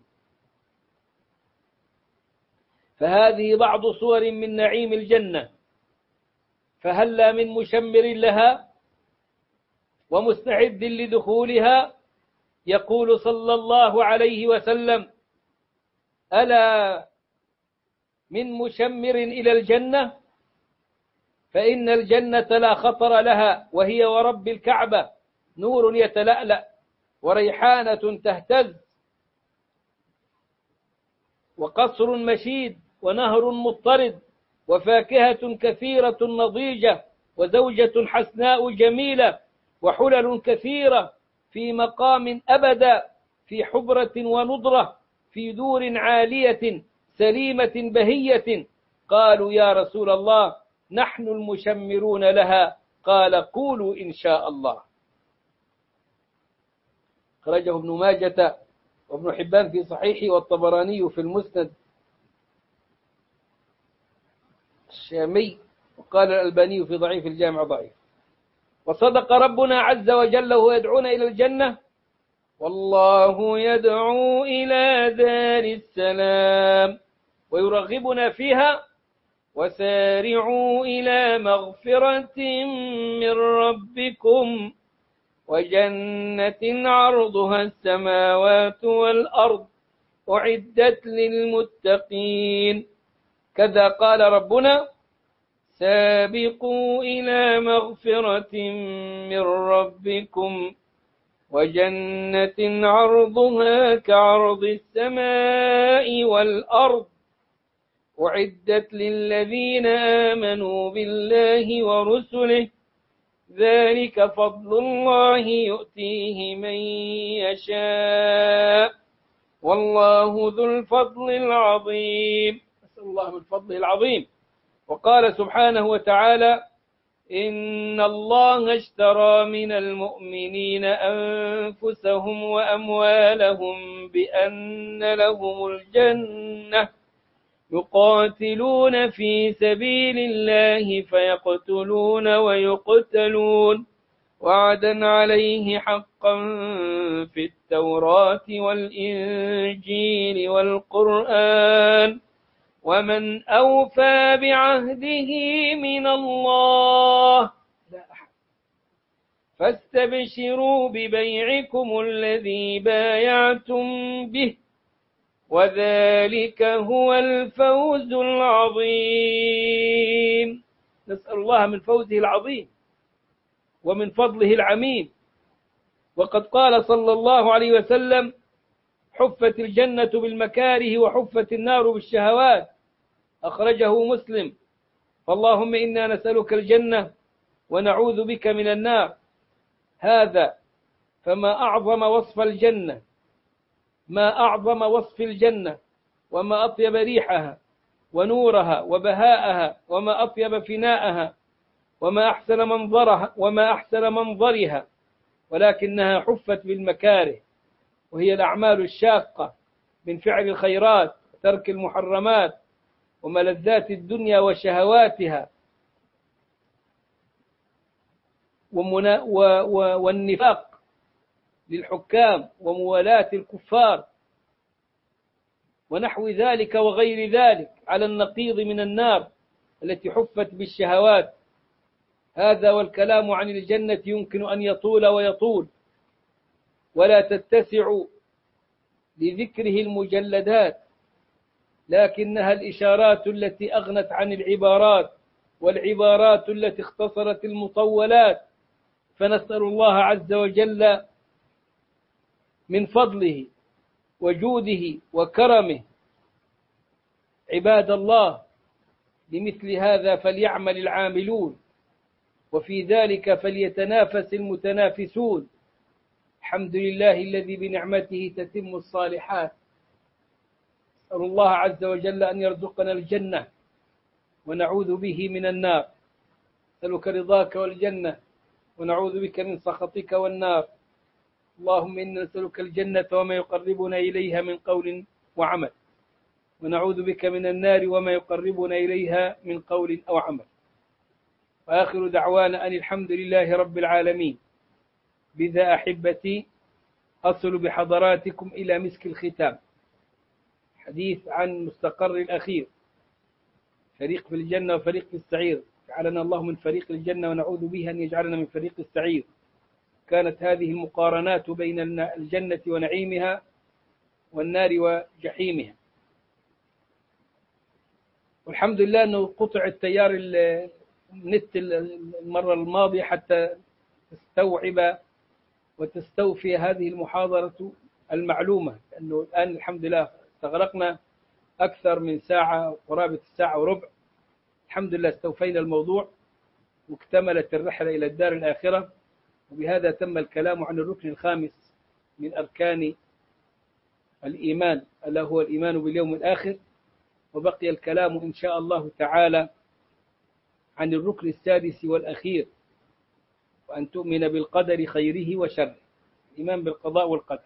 فهذه بعض صور من نعيم الجنة، فهلا من مشمر لها ومستعد لدخولها يقول صلى الله عليه وسلم: ألا من مشمر إلى الجنة؟ فإن الجنة لا خطر لها، وهي ورب الكعبة نور يتلألأ، وريحانة تهتز، وقصر مشيد، ونهر مضطرد، وفاكهة كثيرة نضيجة، وزوجة حسناء جميلة، وحلل كثيرة، في مقام أبدا، في حبرة ونضرة، في دور عالية سليمة بهية. قالوا: يا رسول الله، نحن المشمرون لها. قال: قولوا إن شاء الله. خرجه ابن ماجة وابن حبان في صحيحه، والطبراني في المسند الشامي، وقال الألباني في ضعيف الجامع ضعيف. وصدق ربنا عز وجل وهو يدعونا إلى الجنة: والله يدعو إلى دار السلام ويرغبنا فيها، وسارعوا إلى مغفرة من ربكم وجنة عرضها السماوات والأرض أعدت للمتقين. كذا قال ربنا: سابقوا إلى مغفرة من ربكم وجنة عرضها كعرض السماء والأرض أعدت للذين آمنوا بالله ورسله ذلك فضل الله يؤتيه من يشاء والله ذو الفضل العظيم. نسأل الله من فضله العظيم. وقال سبحانه وتعالى: إن الله اشترى من المؤمنين أنفسهم وأموالهم بأن لهم الجنة يقاتلون في سبيل الله فيقتلون ويقتلون وعدا عليه حقا في التوراة والإنجيل والقرآن ومن أوفى بعهده من الله فاستبشروا ببيعكم الذي بايعتم به وذلك هو الفوز العظيم. نسأل الله من فوزه العظيم ومن فضله العميم. وقد قال صلى الله عليه وسلم: حفت الجنة بالمكاره وحفت النار بالشهوات. أخرجه مسلم. فاللهم إنا نسألك الجنة ونعوذ بك من النار. هذا فما أعظم وصف الجنة، ما أعظم وصف الجنة، وما أطيب ريحها ونورها وبهاءها، وما أطيب فناءها، وما أحسن منظرها وما أحسن منظرها، ولكنها حفت بالمكاره، وهي الأعمال الشاقة من فعل الخيرات وترك المحرمات وملذات الدنيا وشهواتها والنفاق للحكام وموالاة الكفار ونحو ذلك وغير ذلك على النقيض من النار التي حفت بالشهوات. هذا والكلام عن الجنة يمكن أن يطول ويطول ولا تتسع لذكره المجلدات، لكنها الإشارات التي أغنت عن العبارات، والعبارات التي اختصرت المطولات. فنسأل الله عز وجل من فضله وجوده وكرمه. عباد الله، لمثل هذا فليعمل العاملون، وفي ذلك فليتنافس المتنافسون. الحمد لله الذي بنعمته تتم الصالحات. أسأل الله عز وجل أن يرزقنا الجنة ونعوذ به من النار. نسألك رضاك والجنة ونعوذ بك من سخطك والنار. اللهم إنا نسألك الجنة وما يقربنا إليها من قول وعمل، ونعوذ بك من النار وما يقربنا إليها من قول أو عمل. وآخر دعوانا أن الحمد لله رب العالمين. بذا أحبتي أصل بحضراتكم إلى مسك الختام، حديث عن مستقر الأخير، فريق في الجنة وفريق في السعير. جعلنا الله من فريق الجنة ونعوذ به أن يجعلنا من فريق السعير. كانت هذه المقارنات بين الجنة ونعيمها والنار وجحيمها. والحمد لله أنه قطع التيار النت المرة الماضية حتى تستوعب وتستوفي هذه المحاضرة المعلومة، لأنه الآن الحمد لله استغرقنا أكثر من ساعة، قرابة الساعة وربع. الحمد لله استوفينا الموضوع واكتملت الرحلة إلى الدار الآخرة، وبهذا تم الكلام عن الركن الخامس من أركان الإيمان، ألا هو الإيمان باليوم الآخر. وبقي الكلام إن شاء الله تعالى عن الركن السادس والأخير، وأن تؤمن بالقدر خيره وشره، الإيمان بالقضاء والقدر.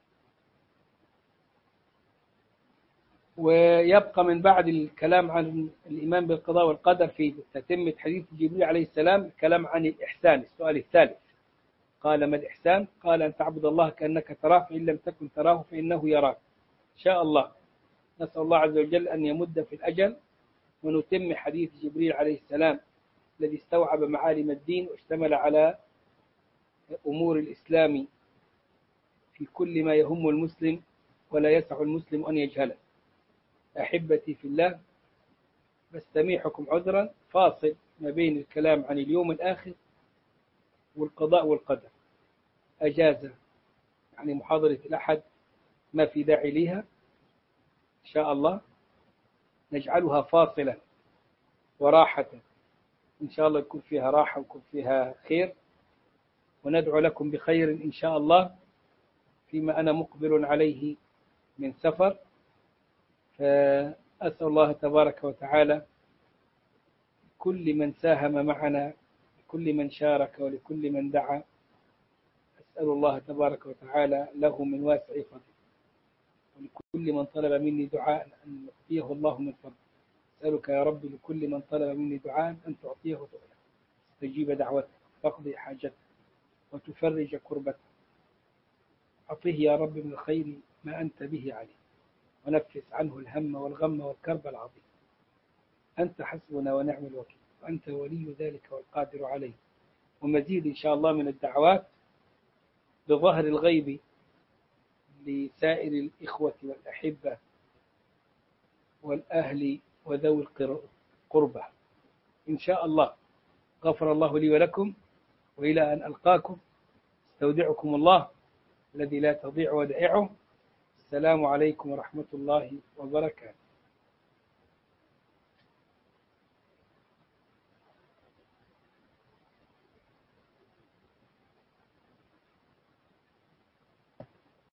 ويبقى من بعد الكلام عن الإيمان بالقضاء والقدر في تتمة حديث جبريل عليه السلام الكلام عن الإحسان، السؤال الثالث. قال: ما الإحسان؟ قال: أن تعبد الله كأنك تراه فإن لم تكن تراه فإنه يراك. إن شاء الله نسأل الله عز وجل أن يمد في الأجل ونتم حديث جبريل عليه السلام الذي استوعب معالم الدين واشتمل على أمور الإسلام في كل ما يهم المسلم ولا يسع المسلم أن يجهله. أحبتي في الله، بستميحكم عذرا، فاصل ما بين الكلام عن اليوم الآخر والقضاء والقدر، أجازة يعني محاضرة الأحد ما في داعي لها، إن شاء الله نجعلها فاصلة وراحة، إن شاء الله يكون فيها راحة ويكون فيها خير، وندعو لكم بخير إن شاء الله فيما أنا مقبل عليه من سفر. فأسأل الله تبارك وتعالى كل من ساهم معنا، لكل من شارك ولكل من دعا، أسأل الله تبارك وتعالى له من واسع فضله، ولكل من طلب مني دعاء أن يعطيه الله من فضله. أسألك يا رب لكل من طلب مني دعاء أن تعطيه سؤله، تجيب دعوته، تقضي حاجته، وتفرج كربته. أعطيه يا رب من الخير ما أنت به عليه، ونفس عنه الهم والغم والكرب العظيم. أنت حسبنا ونعم الوكيل، وأنت ولي ذلك والقادر عليه. ومزيد إن شاء الله من الدعوات بظهر الغيب لسائر الإخوة والأحبة والأهل وذوي القربى إن شاء الله. غفر الله لي ولكم، وإلى أن ألقاكم استودعكم الله الذي لا تضيع ودائعه. السلام عليكم ورحمة الله وبركاته.